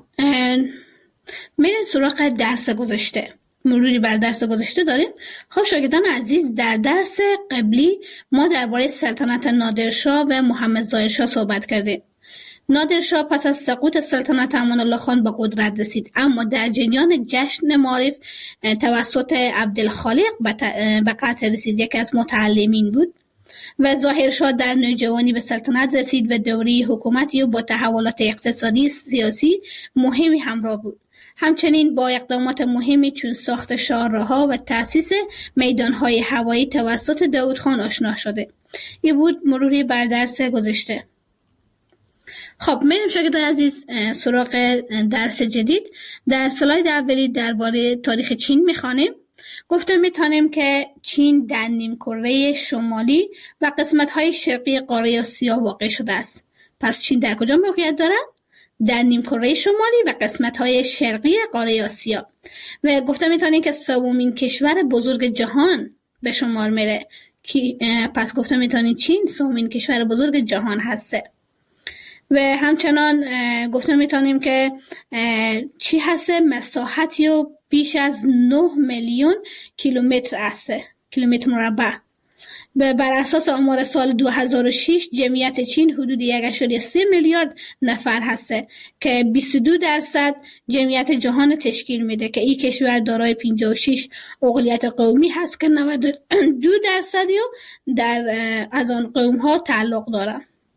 میریم سراغ درس گذشته. مروری بر درس گذشته داریم. خب شاگردان عزیز، در درس قبلی ما درباره سلطنت نادرشاه و محمد ظاهرشاه صحبت کردیم. نادرشاه پس از سقوط سلطنت امان الله خان به قدرت رسید، اما در جریان جشن معارف توسط عبدالخالق به قتل رسید. یکی از متعلمین بود و ظاهرشاه در نوجوانی به سلطنت رسید و دوره حکومتی و با تحولات اقتصادی سیاسی مهمی همراه بود. همچنین با اقدامات مهمی چون ساخت شاهراه‌ها و تأسیس میدان‌های هوایی توسط داود خان آشنا شده. این بود مروری بر درس گذشته. خب میریم شاگردان عزیز سراغ درس جدید. در سلاید اولی درباره تاریخ چین میخوانیم. گفته میتونیم که چین در نیمکره شمالی و قسمت‌های شرقی قاره آسیا واقع شده است. پس چین در کجا موقعیت دارد؟ در نیمکره شمالی و قسمت‌های شرقی قاره آسیا. و گفته میتونیم که سومین کشور بزرگ جهان به شمار میره. پس گفته میتونیم چین سومین کشور بزرگ جهان هسته. و همچنان گفته میتونیم که چی هست مساحتی و بیش از نه میلیون کیلومتر است، کیلومتر مربع. بر اساس آمار سال دو هزار و شش جمعیت چین حدود یک و سه میلیارد نفر هست که بیست و دو درصد جمعیت جهان تشکیل میده که این کشور دارای پنجاه و شش اقلیت قومی هست که نود و دو درصدی در از آن قوم ها تعلق داره.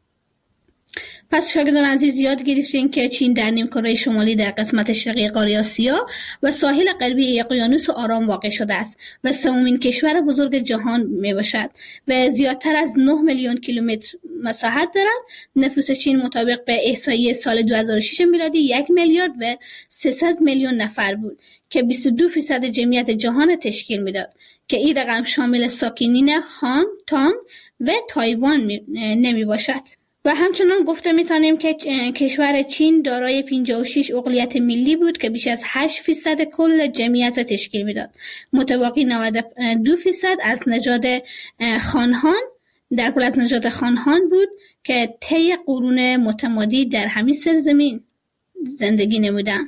پس شاگردان عزیز یاد گرفتین که چین در نیمکره شمالی در قسمت شرقی قاره آسیا و ساحل غربی اقیانوس آرام واقع شده است و سومین کشور بزرگ جهان می باشد و زیادتر از نه میلیون کیلومتر مساحت دارد. نفوس چین مطابق به احصایه سال دو هزار و شش میلادی یک میلیارد و سیصد میلیون نفر بود که بیست و دو درصد جمعیت جهان تشکیل میداد که این رقم شامل ساکنین هانگ تانگ و تایوان نمی باشد. و همچنان گفته میتونیم که کشور چین دارای پنجاه و شش اقلیت ملی بود که بیش از هشت درصد کل جمعیت را تشکیل میداد. متبقی نود و دو درصد از نژاد خانهان در کل از نژاد خانهان بود که طی قرون متمادی در همین سرزمین زندگی نمودند.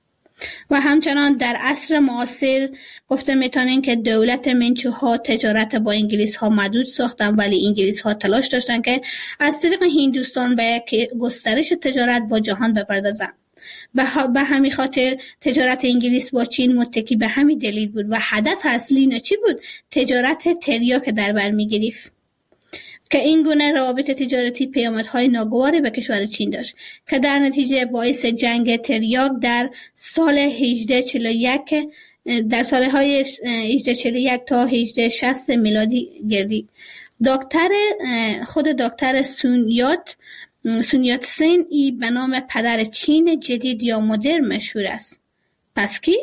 و همچنان در عصر معاصر گفته میتونین که دولت منچوها تجارت با انگلیس ها محدود ساختن، ولی انگلیس ها تلاش داشتن که از طریق هندوستان به گسترش تجارت با جهان بپردازن. به همین خاطر تجارت انگلیس با چین متکی به همین دلیل بود و هدف اصلی نه چی بود؟ تجارت تریاک در بر میگرفت که این گونه روابط تجارتی پیامدهای ناگواری به کشور چین داشت که در نتیجه باعث جنگ تریاک در سال هجده چهل و یک در سالهای هجده چهل و یک تا هجده شصت میلادی گردید. دکتر خود دکتر سونیات سونیات سن ای به نام پدر چین جدید یا مدرن مشهور است. پس کی؟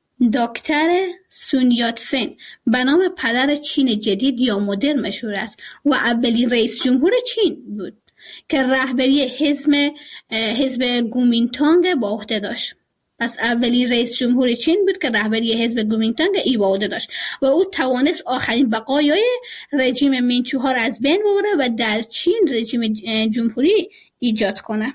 دکتر سونیات سن به نام پدر چین جدید یا مدرن مشهور است و اولین رئیس جمهور چین بود که رهبری حزب حزب کومینتانگ با عهده داشت. پس اولین رئیس جمهور چین بود که رهبری حزب کومینتانگ ای با عهده داشت و او توانست آخرین بقایای رژیم منچوها را از بین ببره و در چین رژیم جمهوری ایجاد کنه.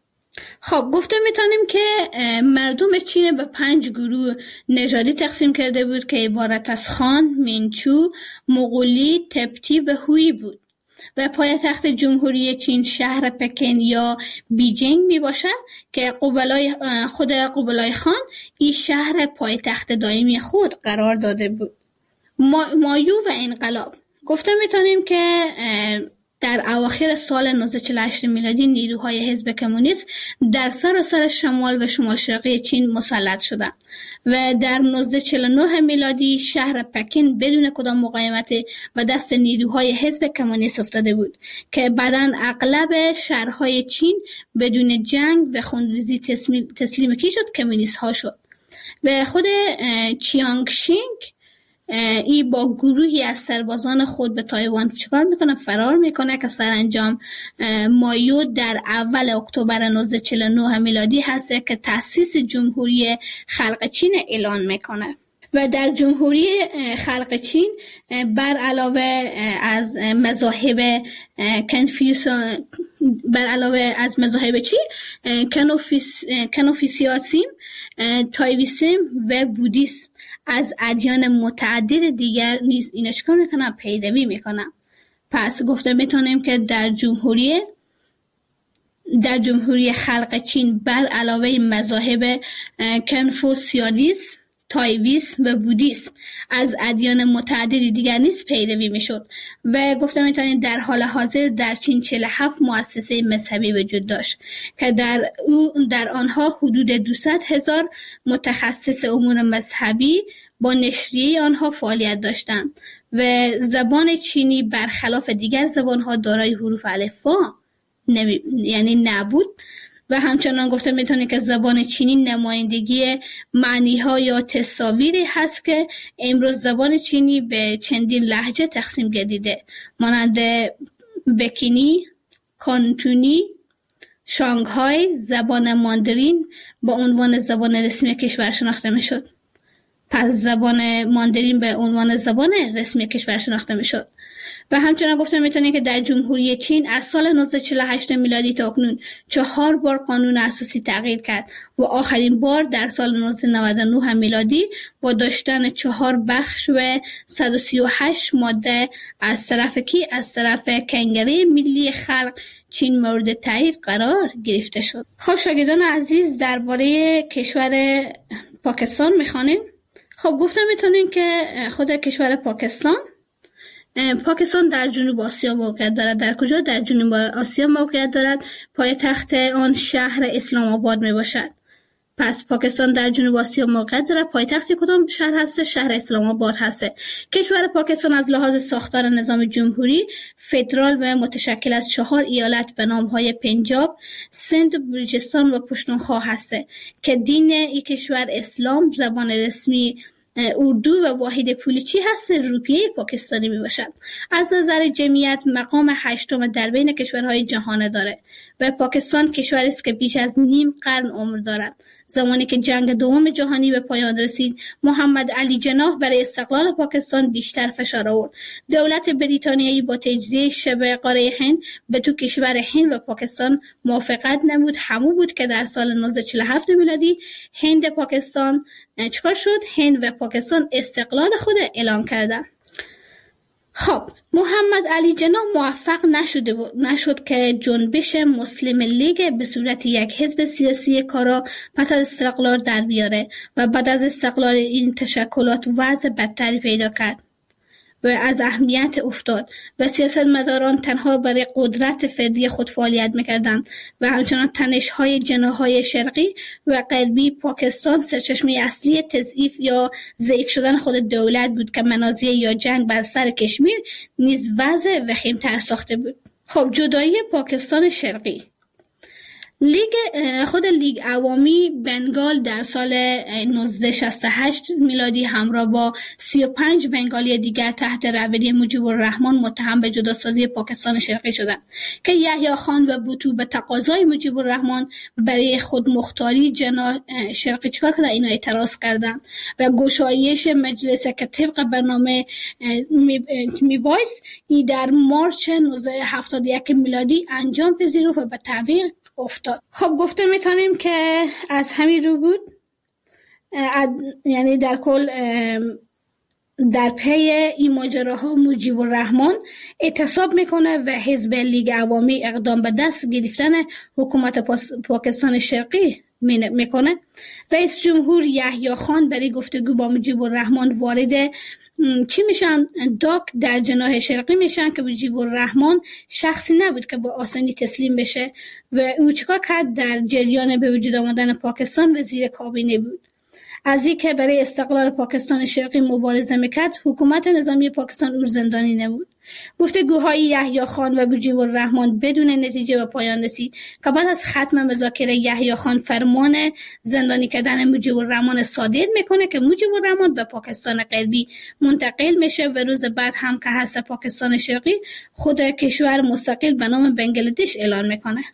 خب گفته میتونیم که مردم چین به پنج گروه نژادی تقسیم کرده بود که عبارت از خان، منچو، مغولی، تبتی و هویی بود و پایتخت جمهوری چین شهر پکن یا بیجینگ می باشد که قبلای خود قبلای خان این شهر پایتخت دائمی خود قرار داده بود. ما، مایو و انقلاب گفته میتونیم که در اواخر سال نوزده چهل و هشت میلادی نیروهای حزب کمونیست در سراسر شمال و شمال شرقی چین مسلط شدند و در نوزده چهل و نه میلادی شهر پکن بدون کدام مقاومت و دست نیروهای حزب کمونیست افتاده بود که بعداً اغلب شهرهای چین بدون جنگ و خونریزی تسلیم کی شد؟ کمونیست ها شد. و خود چیانگشینگ ای با گروهی از سربازان خود به تایوان چیکار میکنه؟ فرار میکنه که سرانجام مایو در اول اکتبر نوزده چهل و نه میلادی هست که تأسیس جمهوری خلق چین اعلان میکنه. و در جمهوری خلق چین بر علاوه از مذاهب کنفیوس بر علاوه از مذاهب چی؟ کنوفیس کنوفیسیاسیم، تایویسم و بودیسم از ادیان متعدد دیگر نیز اینا چیکار میکنن؟ پیروی میکنن. پس گفته میتونیم که در جمهوری در جمهوری خلق چین بر علاوه مذاهب کنفوسیانیسم، تایویسم و بودیسم از ادیان متعددی دیگر نیز پیروی میشد و گفته میتونید در حال حاضر در چین چهل و هفت مؤسسه مذهبی وجود داشت که در او در آنها حدود دویست هزار متخصص امور مذهبی با نشریه آنها فعالیت داشتند و زبان چینی برخلاف دیگر زبانها دارای حروف الفبا نمی... یعنی نبود و همچنان گفته میتونه که زبان چینی نمایندگی معنی ها یا تصاویری هست که امروز زبان چینی به چندین لهجه تقسیم گردیده مانند بکینی، کانتونی، شانگهای. زبان ماندرین با عنوان زبان رسمی کشور شناخته میشد. پس زبان ماندرین به عنوان زبان رسمی کشور شناخته میشد و همچنین گفته میتونیم که در جمهوری چین از سال نوزده چهل و هشت میلادی تا اکنون چهار بار قانون اساسی تغییر کرد و آخرین بار در سال نوزده نود و نه میلادی با داشتن چهار بخش و صد و سی و هشت ماده از طرف کی از طرف کنگره ملی خلق چین مورد تایید قرار گرفته شد. خب شاگردان عزیز، درباره کشور پاکستان میخوانیم. خب گفتم میتونین که خود کشور پاکستان پاکستان در جنوب آسیا موقعیت دارد. در کجا؟ در جنوب آسیا موقعیت دارد. پایتخت آن شهر اسلام آباد می باشد. پس پاکستان در جنوب آسیا موقعیت دارد. پایتخت کدام شهر هست؟ شهر اسلام آباد هست. کشور پاکستان از لحاظ ساختار نظام جمهوری فدرال و متشکل از چهار ایالت به نام‌های پنجاب، سند، بلوچستان و پشتونخوا هست که دین این کشور اسلام، زبان رسمی اردو و واحد پولی چی هست؟ روپیه پاکستانی می باشد. از نظر جمعیت مقام هشتم در بین کشورهای جهان داره و پاکستان کشوری است که بیش از نیم قرن عمر دارد. زمانی که جنگ دوم جهانی به پایان رسید، محمد علی جناح برای استقلال پاکستان بیشتر فشار آورد. دولت بریتانیایی با تجزیه شبه قاره هند به تو کشور هند و پاکستان موافقت نمود. همون بود که در سال نوزده چهل و هفت میلادی هند پاکستان چکار شد؟ هند و پاکستان استقلال خود اعلان کردند. خب محمد علی جناح موفق نشده بود نشد که جنبش مسلم لیگ به صورت یک حزب سیاسی کارا پس از استقلال در بیاره و بعد از استقلال این تشکلات وضع بدتری پیدا کرد و از اهمیت افتاد و سیاستمداران تنها برای قدرت فردی خود فعالیت میکردند و همچنان تنش‌های جناح‌های شرقی و غربی پاکستان سرچشمه اصلی تضعیف یا ضعیف شدن خود دولت بود که منازعه یا جنگ بر سر کشمیر نیز وضع وخیم‌تر ساخته بود. خب جدایی پاکستان شرقی. لیگ خود لیگ عوامی بنگال در سال نوزده شصت و هشت میلادی همراه با سی و پنج بنگالی دیگر تحت رهبری مجیب الرحمن متهم به جداسازی پاکستان شرقی شدند که یحیی خان و بوتو به تقاضای مجیب الرحمن برای خودمختاری جناح شرقی چکار کردن؟ اینا اعتراض کردند و گشایش مجلس که طبق برنامه میبایست ای در مارچ نوزده هفتاد و یک میلادی انجام پذیرفت و به تعویق افتاد. خب گفته میتونیم که از همین رو بود، یعنی در کل در پی این ماجراها مجیب الرحمن اعتصاب میکنه و حزب لیگ عوامی اقدام به دست گرفتن حکومت پاکستان شرقی میکنه. رئیس جمهور یحیی خان برای گفتگو با مجیب الرحمن وارد چی میشن؟ داک در جناح شرقی میشن که مجیب الرحمن شخصی نبود که با آسانی تسلیم بشه و او چیکار کرد؟ در جریان به وجود آمدن پاکستان وزیر کابینه بود. از این که برای استقلال پاکستان شرقی مبارزه میکرد، حکومت نظامی پاکستان او زندانی نمود. گفتگوهای یحیی خان و مجیب الرحمن بدون نتیجه به پایان رسید که بعد از ختم مذاکره یحیی خان فرمان زندانی کردن مجیب الرحمن صادر میکنه که مجیب الرحمن به پاکستان غربی منتقل میشه و روز بعد هم که هست پاکستان شرقی خود کشور مستقل به نام بنگلادش اعلان میکنه.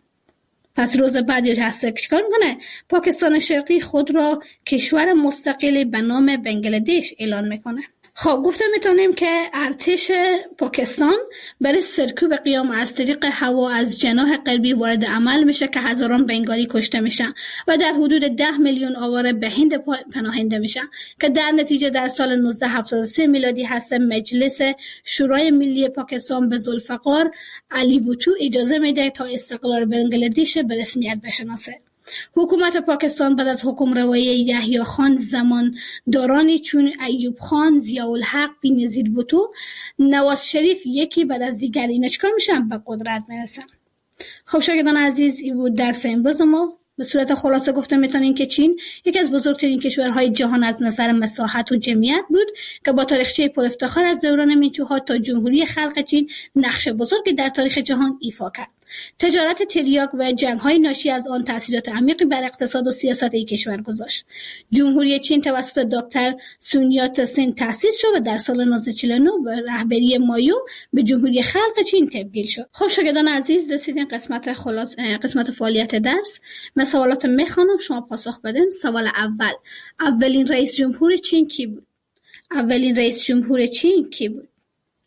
پس روز بعدی هست چیکار میکنه؟ پاکستان شرقی خود را کشور مستقل به نام بنگلادش اعلان میکنه. خب گفته میتونیم که ارتش پاکستان برای سرکوب قیام از طریق هوا از جناح غربی وارد عمل میشه که هزاران بنگالی کشته میشن و در حدود ده میلیون آواره به هند پناهنده میشن که در نتیجه در سال نوزده هفتاد و سه میلادی هست مجلس شورای ملی پاکستان به ذوالفقار علی بوتو اجازه میده تا استقلال بنگلادش به رسمیت بشناسه. حکومت پاکستان بعد از حکم روایی یحیی خان زمان دارانی چون ایوب خان، ضیاءالحق، بینظیر بوتو، نواز شریف یکی بعد از دیگر اینا چکار میشن؟ به قدرت میرسن. خب شاگردان عزیز، این بود درس امروز ما. به صورت خلاصه گفته میتونیم که چین یکی از بزرگترین کشورهای جهان از نظر مساحت و جمعیت بود که با تاریخچه پر افتخار از دوران مینچوها تا جمهوری خلق چین نقش بزرگی در تاریخ جهان ایفا کرد. تجارت تریاک و جنگ‌های ناشی از آن تأثیرات عمیقی بر اقتصاد و سیاست این کشور گذاشت. جمهوری چین توسط دکتر سون یات سن تأسیس شد و در سال نوزده چهل و نه به رهبری مایو به جمهوری خلق چین تبدیل شد. خب شاگردان عزیز، رسیدیم قسمت خلاص قسمت فعالیت درس. من سوالات میخوانم، شما پاسخ بدین. سوال اول: اولین رئیس جمهور چین کی بود؟ اولین رئیس جمهور چین کی بود؟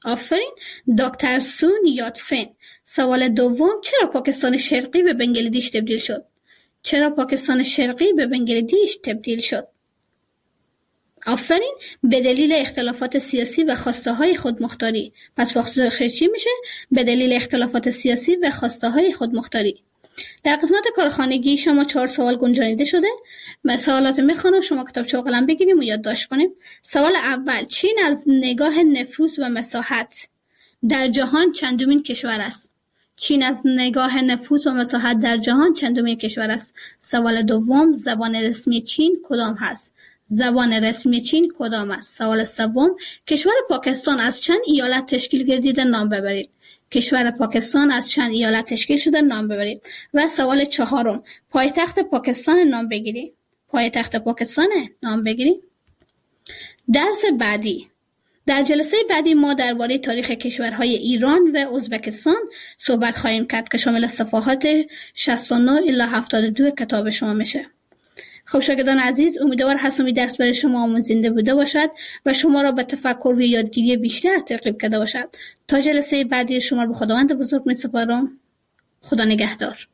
آفرین. دکتر سون یاتسن. سوال دوم، چرا پاکستان شرقی به بنگلادش تبدیل شد؟ چرا پاکستان شرقی به بنگلادش تبدیل شد؟ آفرین، به دلیل اختلافات سیاسی و خواسته های خودمختاری. پس پاسخ چی میشه؟ به دلیل اختلافات سیاسی و خواسته های خودمختاری. در قسمت کارخانگی شما چهار سوال گنجانیده شده. من سوالات میخوانم، شما کتابچه و قلم بگیریم و یادداشت کنیم. سوال اول، چین از نگاه نفوس و مساحت در جهان چندمین کشور است؟ چین از نگاه نفوس و مساحت در جهان چندمین کشور است؟ سوال دوم، زبان رسمی چین کدام هست؟ زبان رسمی چین کدام است؟ سوال سوم، کشور پاکستان از چند ایالت تشکیل گردیده؟ نام ببرید. کشور پاکستان از چند ایالت تشکیل شده؟ نام ببرید. و سوال چهارم، پایتخت پاکستان نام بگیرید. پایتخت پاکستان نام بگیرید. درس بعدی. در جلسه بعدی ما درباره تاریخ کشورهای ایران و ازبکستان صحبت خواهیم کرد که شامل صفحات شصت و نه الی هفتاد و دو کتاب شما میشه. خب شاگردان عزیز، امیدوار هستم این درس برای شما آموزنده بوده باشد و شما را به تفکر و یادگیری بیشتر ترغیب کرده باشد. تا جلسه بعدی شما به خداوند بزرگ می سپارم. خدا نگهدار.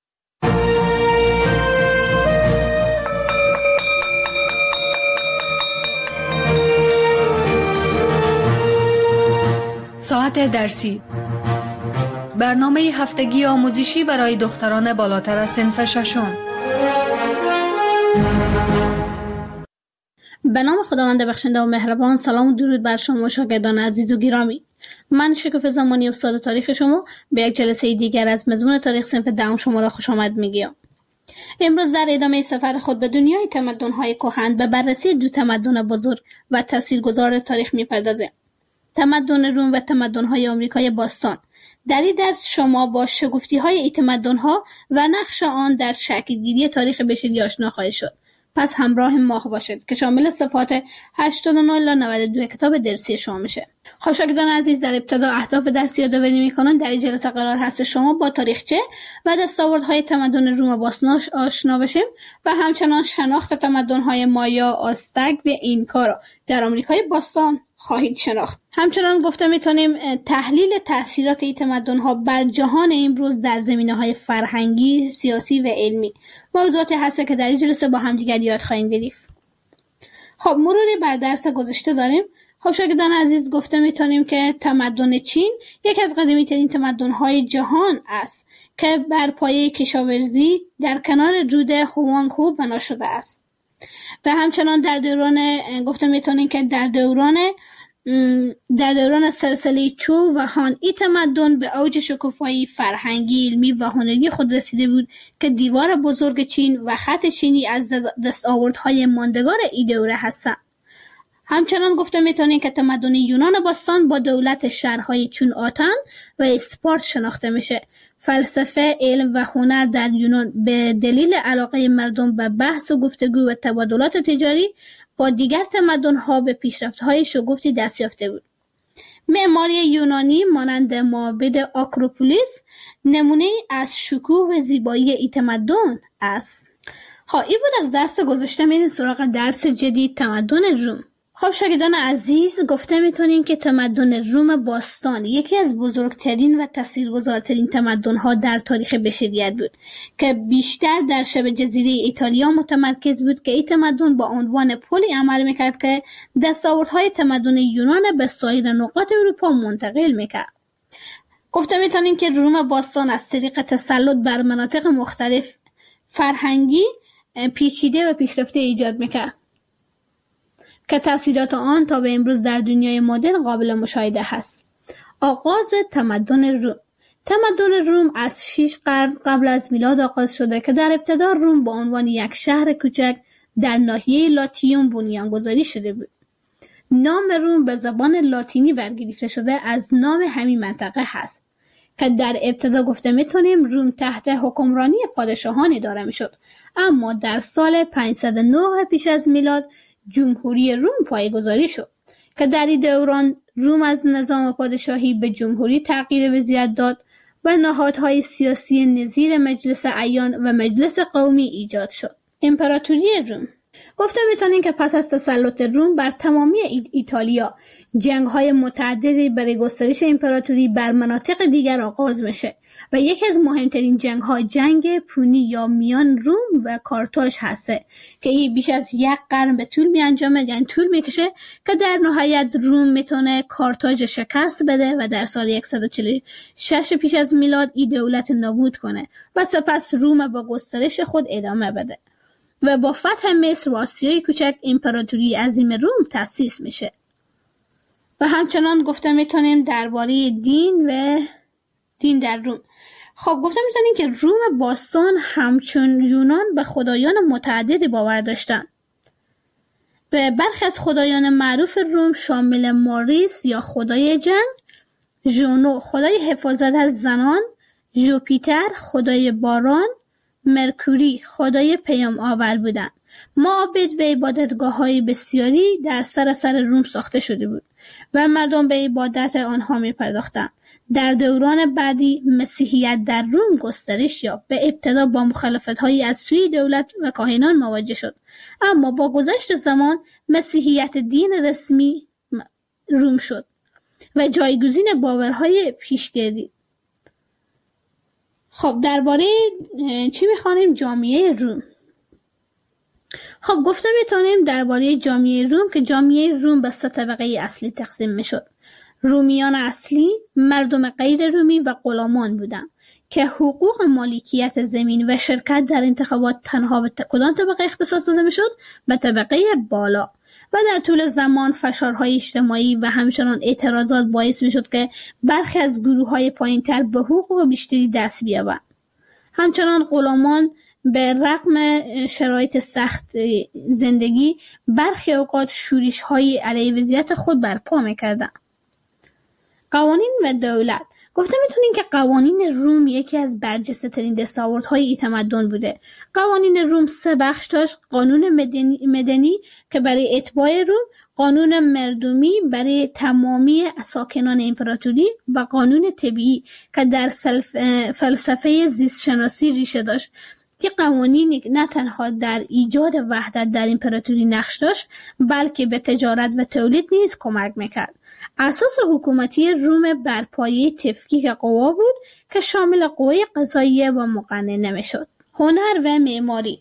ساعت درسی، برنامه هفتگی آموزشی برای دختران بالاتر از صنف ششم. به نام خداوند بخشنده و مهربان. سلام و درود بر شما شاگردان عزیز و گرامی. من شکوفه زمانی استاد تاریخ شما به یک جلسه دیگر از مضمون تاریخ صنف دهم شما را خوش آمد میگم. امروز در ادامه سفر خود به دنیای تمدن‌های کهن به بررسی دو تمدن بزرگ و تاثیرگذار تاریخ میپردازیم. تمدن روم و تمدن‌های آمریکای باستان. در این درس شما با شگفتی‌های این تمدن‌ها و نقش آن در شکل‌گیری تاریخ بشری آشنا خواهید شد. پس همراه ما باشید که شامل صفحات هشتاد و نه الی نود و دو کتاب درسی شما میشه. خب شاگردان عزیز، در ابتدا اهداف درس یادآوری میکنم. در این جلسه قرار هست شما با تاریخچه و دستاوردهای تمدن روم باستان آشنا بشیم و همچنان شناخت تمدن‌های مایا، آزتک و اینکا را در آمریکای باستان خواهید شناخت. همچنان گفته میتونیم تحلیل تأثیرات این تمدن‌ها بر جهان امروز در زمینه‌های فرهنگی، سیاسی و علمی موضوعاتی هست که در این جلسه با هم دیگر یاد خواهیم گرفت. خب مروری بر درس گذشته داریم. خب شاگردان عزیز، گفته میتونیم که تمدن چین یک از قدیمی‌ترین تمدن‌های جهان است که بر پایه کشاورزی در کنار رود هوانگ‌هو بنا شده است. و همچنان در دوران گفته میتونیم که در دوران در دوران سلسله چو و هان این تمدن به اوج شکوفایی فرهنگی، علمی و هنری خود رسیده بود که دیوار بزرگ چین و خط چینی از دستاوردهای ماندگار این دوره هستند. همچنان گفته میتونیم که تمدن یونان باستان با دولت شهرهای چون آتن و اسپارت شناخته میشه. فلسفه، علم و هنر در یونان به دلیل علاقه مردم به بحث و گفتگو و تبادلات تجاری با دیگر تمدن‌ها به پیشرفت‌های شگفتی دست یافته بود. معماری یونانی مانند معبد آکروپولیس نمونه از شکوه و زیبایی این تمدن است. ها این بود از درس گذشته. میریم سراغ درس جدید، تمدن روم. خب شاگردان عزیز، گفته میتونیم که تمدن روم باستان یکی از بزرگترین و تاثیرگذارترین تمدن‌ها در تاریخ بشریت بود که بیشتر در شبه جزیره ایتالیا متمرکز بود که این تمدن با عنوان پلی عمل میکرد که دستاوردهای تمدن یونان به سایر نقاط اروپا منتقل میکرد. گفته میتونیم که روم باستان از طریق تسلط بر مناطق مختلف فرهنگی پیچیده و پیشرفته ایجاد میکرد که تأثیرات آن تا به امروز در دنیای مدرن قابل مشاهده هست. آغاز تمدن روم. تمدن روم از شش قرن قبل از میلاد آغاز شده که در ابتدا روم با عنوان یک شهر کوچک در ناحیه لاتیوم بنیانگذاری شده بود. نام روم به زبان لاتینی برگرفته شده از نام همین منطقه هست که در ابتدا گفته میتونیم روم تحت حکمرانی پادشاهان اداره میشد، اما در سال پانصد و نه پیش از میلاد جمهوری روم پایه‌گذاری شد که در این دوران روم از نظام پادشاهی به جمهوری تغییر وضعیت داد و نهادهای سیاسی نظیر مجلس اعیان و مجلس قومی ایجاد شد. امپراتوری روم. گفته میتونیم که پس از تسلط روم بر تمامی ایتالیا جنگ‌های متعددی برای گسترش امپراتوری بر مناطق دیگر آغاز میشه و یکی از مهمترین جنگ‌ها جنگ پونی یا میان روم و کارتاژ هسته که این بیش از یک قرن به طول میانجامه، یعنی طول میکشه که در نهایت روم میتونه کارتاژ شکست بده و در سال صد و چهل و شش پیش از میلاد این دولت نابود کنه و سپس روم با گسترش خود ادامه بده و با فتح مصر و آسیای کوچک امپراتوری عظیم روم تأسیس میشه. و همچنان گفته میتونیم درباره دین و دین در روم. خب گفته میتونیم که روم باستان همچون یونان به خدایان متعددی باور داشتن. به برخی از خدایان معروف روم شامل ماریس یا خدای جنگ، ژونو خدای حفاظت از زنان، ژوپیتر خدای باران، مرکوری خدای پیام آور بودند. معابد و عبادتگاه‌های بسیاری در سراسر روم ساخته شده بود و مردم به عبادت آنها می پرداختند. در دوران بعدی مسیحیت در روم گسترش یافت. به ابتدا با مخالفت‌هایی از سوی دولت و کاهنان مواجه شد، اما با گذشت زمان مسیحیت دین رسمی روم شد و جایگزین باورهای پیشگردی. خب درباره چی می‌خوانیم؟ جامعه روم. خب گفته میتونیم درباره جامعه روم که جامعه روم به سه طبقه اصلی تقسیم میشد. رومیان اصلی، مردم غیر رومی و غلامان بودند که حقوق مالکیت زمین و شرکت در انتخابات تنها به کدام طبقه اختصاص داده میشد؟ به طبقه بالا. و در طول زمان فشارهای اجتماعی و همچنان اعتراضات باعث میشد که برخی از گروه‌های پایین‌تر به حقوق بیشتری دست بیابند. همچنان غلامان به رغم شرایط سخت زندگی برخی اوقات شورش‌های علیه وضعیت خود برپا می‌کردند. قوانین و دولت. گفته میتونیم که قوانین روم یکی از برجسته‌ترین دستاوردهای این تمدن بوده. قوانین روم سه بخش داشت: قانون مدنی, مدنی که برای اتباع روم، قانون مردمی برای تمامی ساکنان امپراتوری و قانون طبیعی که در فلسفه زیست شناسی ریشه داشت که قوانین نه تنها در ایجاد وحدت در امپراتوری نقش داشت بلکه به تجارت و تولید نیز کمک میکرد. اساس حکومتی روم بر پایه تفکیک قوا بود که شامل قوه قضاییه و مقننه میشد. هنر و معماری.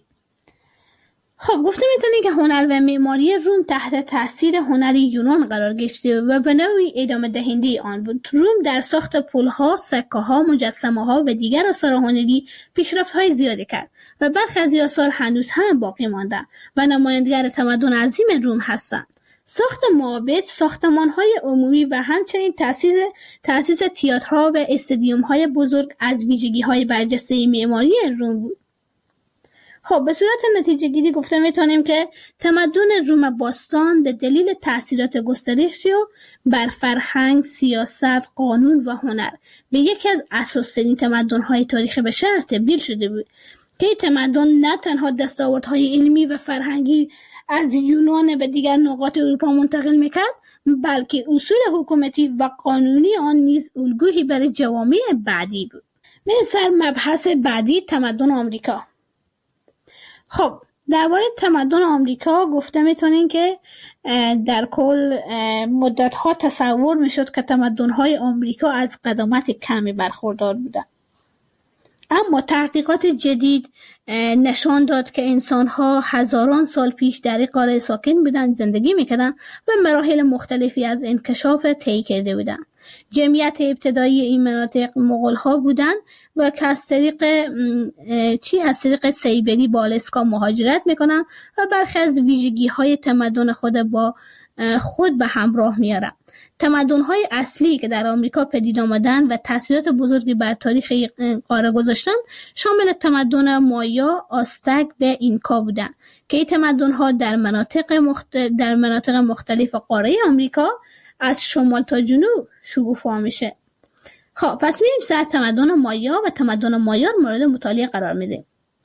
خب گفته میتونیم که هنر و معماری روم تحت تاثیر هنر یونان قرار گرفته و به نوعی ادامه دهنده آن بود. روم در ساخت پل‌ها، سکه‌ها، مجسمه‌ها و دیگر آثار هنری پیشرفت‌های زیادی کرد و برخی از این آثار هنوز هم باقی ماندند و نمایندگر تمدن عظیم روم هستند. ساخت معابد، ساختمان‌های عمومی و همچنین تأسیس تأسیس تئاترها و استادیوم‌های بزرگ از ویژگی‌های برجسته معماری روم بود. خب به صورت نتیجه گیری گفته میتونیم که تمدن روم باستان به دلیل تأثیرات گسترشی بر فرهنگ، سیاست، قانون و هنر به یکی از اساس‌ترین تمدن‌های تاریخ بشر تبدیل شده بود که این تمدن نه تنها دستاوردهای علمی و فرهنگی از یونان به دیگر نقاط اروپا منتقل میکرد بلکه اصول حکومتی و قانونی آن نیز الگویی برای جوامع بعدی بود. مثل مبحث بعدی، تمدن آمریکا. خب درباره تمدن آمریکا گفته میتونین که در کل مدتها تصور میشد که تمدن‌های آمریکا از قدامت کمی برخوردار بودند، اما تحقیقات جدید نشان داد که انسان‌ها هزاران سال پیش در این قاره ساکن بودند، زندگی می‌کردند و مراحل مختلفی از انکشاف طی کرده بودند. جمعیت ابتدایی این مناطق مغول‌ها بودند و که از طریق چی از طریق سیبری با آلاسکا مهاجرت می‌کنند و برخی از ویژگی‌های تمدن خود با خود به همراه می‌آورند. تمدن‌های اصلی که در آمریکا پدید آمدن و تأثیرات بزرگی بر تاریخ قاره گذاشتن شامل تمدن مایا، آستک و اینکا بودند که این تمدن‌ها در مناطق مختلف در مناطق مختلف قاره آمریکا از شمال تا جنوب شکوفا میشه. خب پس میریم سر تمدن مایا و تمدن مایا مورد مطالعه قرار میدیم.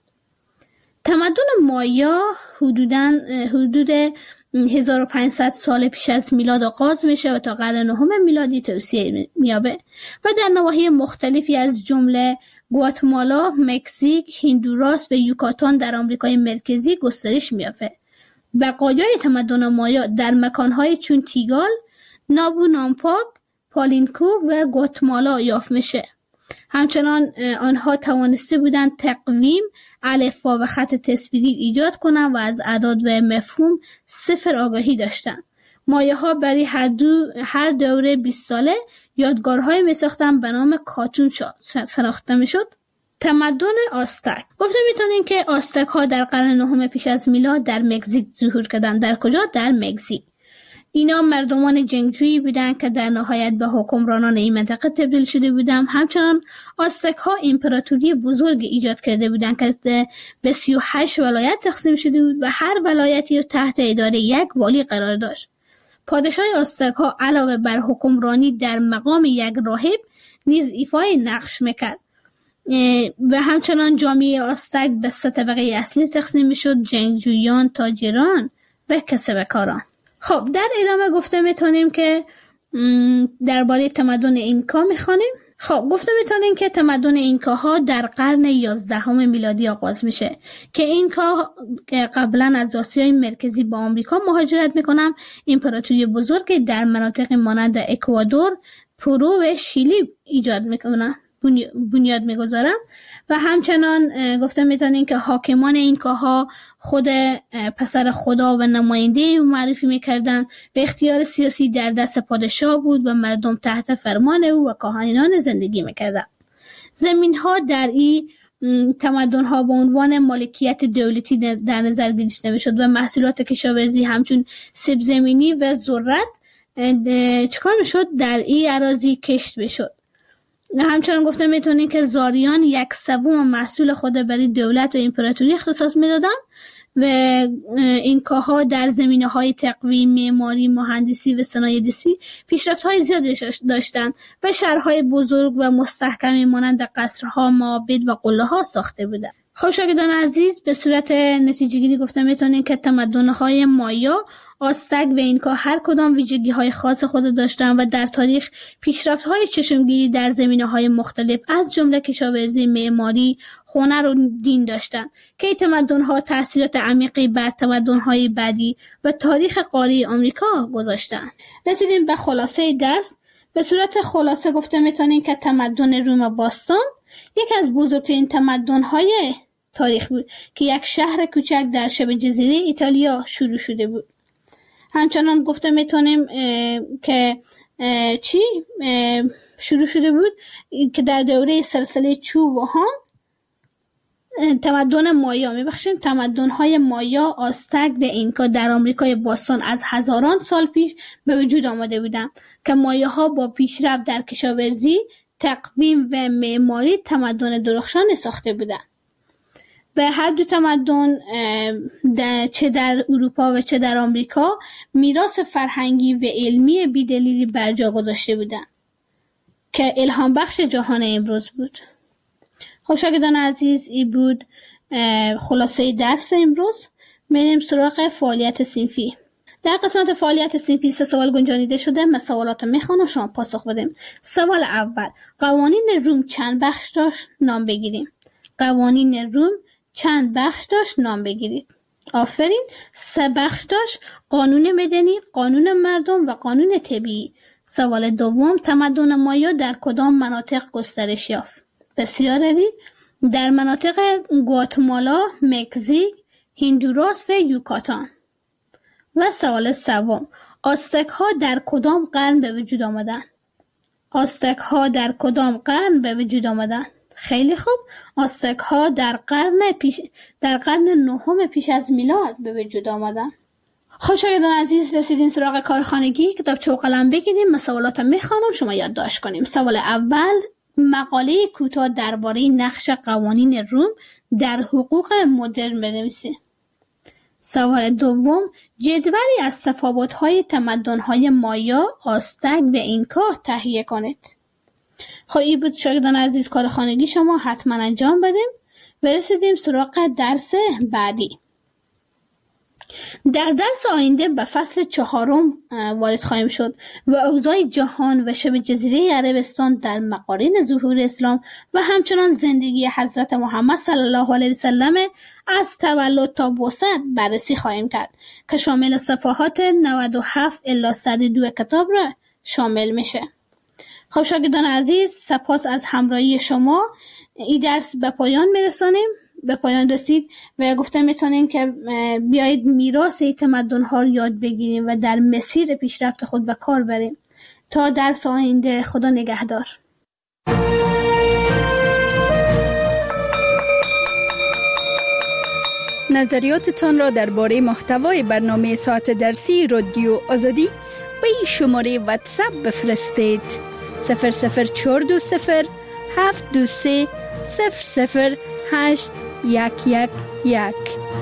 تمدن مایا حدوداً حدود هزار و پانصد سال پیش از میلاد آغاز میشه و تا قرن نهم میلادی توسعه میابه و در نواحی مختلفی از جمله گواتمالا، مکزیک، هندوراس و یوکاتان در آمریکای مرکزی گسترش میافته. بقایای تمدن مایا در مکانهای چون تیگال، نابو نامپاک، پالینکو و گواتمالا یافت میشه. همچنان آنها توانسته بودند تقویم، الفبا و خط تصویری ایجاد کنند و از اعداد و مفهوم صفر آگاهی داشتند. مایاها برای هر دو هر دوره بیست ساله یادگارهای میساختن به نام کاتون شناخته میشد. تمدن آستک. گفته میتونین که آستک ها در قرن نهم پیش از میلاد در مکزیک ظهور کردند. در کجا؟ در مکزیک. اینا مردمان جنگجویی بودند که در نهایت به حکمرانان این منطقه تبدیل شده بودند. همچنان آستک ها امپراتوری بزرگ ایجاد کرده بودند که به سی و هشت ولایت تقسیم شده بود و هر ولایتی تحت اداره یک والی قرار داشت. پادشاه آستک ها علاوه بر حکمرانی در مقام یک راهب نیز ایفای نقش میکرد و همچنان جامعه آستک به سه طبقه اصلی تقسیم میشد: جنگجویان، تاجران و کسبکاران. خب در ادامه گفته میتونیم که درباره تمدن اینکا میخوانیم. خب گفته میتونیم که تمدن اینکاها در قرن یازدهم میلادی آغاز میشه که اینکا قبلا از آسیای مرکزی با آمریکا مهاجرت میکنن. امپراتوری بزرگ در مناطق مانند اکوادور، پرو و شیلی ایجاد میکنن، بنیاد میگذارم و همچنان گفته میتونین که حاکمان اینکاها خود پسر خدا و نماینده معرفی میکردن و اختیار سیاسی در دست پادشاه بود و مردم تحت فرمان او و کاهنان زندگی میکردن. زمین ها در این تمدن ها به عنوان مالکیت دولتی در نظر گرفته میشد و محصولات کشاورزی همچون سیب زمینی و ذرت چکار میشد؟ در این اراضی کشت میشد. همچنان گفته میتونین که زاریان یک سوم محصول خود برای دولت و امپراتوری اختصاص میدادن و اینکاها در زمینه‌های تقویم، معماری، مهندسی و صنایع دستی پیشرفت‌های زیادی داشتند و شهرهای بزرگ و مستحکمی مانند قصرها، معابد و قله‌ها ساخته بودند. خب شاگردان عزیز، به صورت نتیجه‌گیری گفته میتونین که تمدن‌های مایا، آستک و اینکا هر کدام ویژگی‌های خاص خود داشتند و در تاریخ پیشرفت‌های چشمگیری در زمینه‌های مختلف از جمله کشاورزی، معماری، هنر و دین داشتند که این تمدن‌ها تأثیرات عمیقی بر تمدن‌های بعدی و تاریخ قاره آمریکا گذاشتند. رسیدیم به خلاصه درس. به صورت خلاصه گفته میتونیم که تمدن روم باستان یکی از بزرگترین تمدن‌های تاریخ بود که یک شهر کوچک در شبه جزیره ایتالیا شروع شده بود. همچنان گفته میتونیم که چی شروع شده بود که در دوره سلسله چو و هان تمدن مایا میبخشیم تمدن‌های مایا، آستک و اینکا در آمریکای باستان از هزاران سال پیش به وجود آمده بودند که مایاها با پیشرفت در کشاورزی، تقویم و معماری تمدن درخشان ساخته بودند. به هر دو تمدن در چه در اروپا و چه در آمریکا میراث فرهنگی و علمی بی‌دلیلی بر جا گذاشته بودند که الهام بخش جهان امروز بود. خب شاگردان عزیز، این بود خلاصه درس امروز. میریم سراغ فعالیت صنفی. در قسمت فعالیت صنفی سه سوال گنجانیده شده. من سوالات میخوانم و شما پاسخ بدیم. سوال اول: قوانین روم چند بخش داشت؟ نام بگیریم. قوانین روم چند بخش داشت؟ نام بگیرید. آفرین. سه بخش داشت: قانون مدنی، قانون مردم و قانون طبیعی. سوال دوم: تمدن مایا در کدام مناطق گسترش یافت؟ بسیار عالی. در مناطق گواتمالا، مکزیک، هندوراس و یوکاتان. و سوال سوم: آستک ها در کدام قرن به وجود آمدند؟ آستک ها در کدام قرن به وجود آمدند؟ خیلی خوب. آستک ها در قرن پیش در قرن نهم پیش از میلاد به وجود آمدند. خب شاگردان عزیز، رسیدین سراغ کارخانگی. کتابچه و قلم بگیریم. من سوالات میخوانم، شما یادداشت کنیم. سوال اول: مقاله کوتاه درباره نقش قوانین روم در حقوق مدرن بنویسید. سوال دوم: جدولی از تفاوت‌های تمدن‌های مایا، آستک و اینکا تهیه کنید. خب این بود شاگردان عزیز کار خانگی شما، حتما انجام بدیم. و رسیدیم سراغ درس بعدی. در درس آینده به فصل چهارم وارد خواهیم شد و اوضاع جهان و شبه جزیره عربستان در مقارن ظهور اسلام و همچنان زندگی حضرت محمد صلی الله علیه و سلم از تولد تا بعثت بررسی خواهیم کرد که شامل صفحات نود و هفت الی صد و دو کتاب را شامل میشه. خب شاگردان عزیز، سپاس از همراهی شما. این درس به پایان میرسانیم، به پایان رسید و گفته میتونیم که بیایید میراث تمدن ها رو یاد بگیریم و در مسیر پیشرفت خود به کار بریم. تا درس آینده، خدا نگهدار. نظریاتتان را درباره محتوای برنامه ساعت درسی رادیو آزادی به این شماره واتساپ بفرستید: صفر صفر چهار دو صفر هفت دو سه صفر صفر هشت یک یک یک.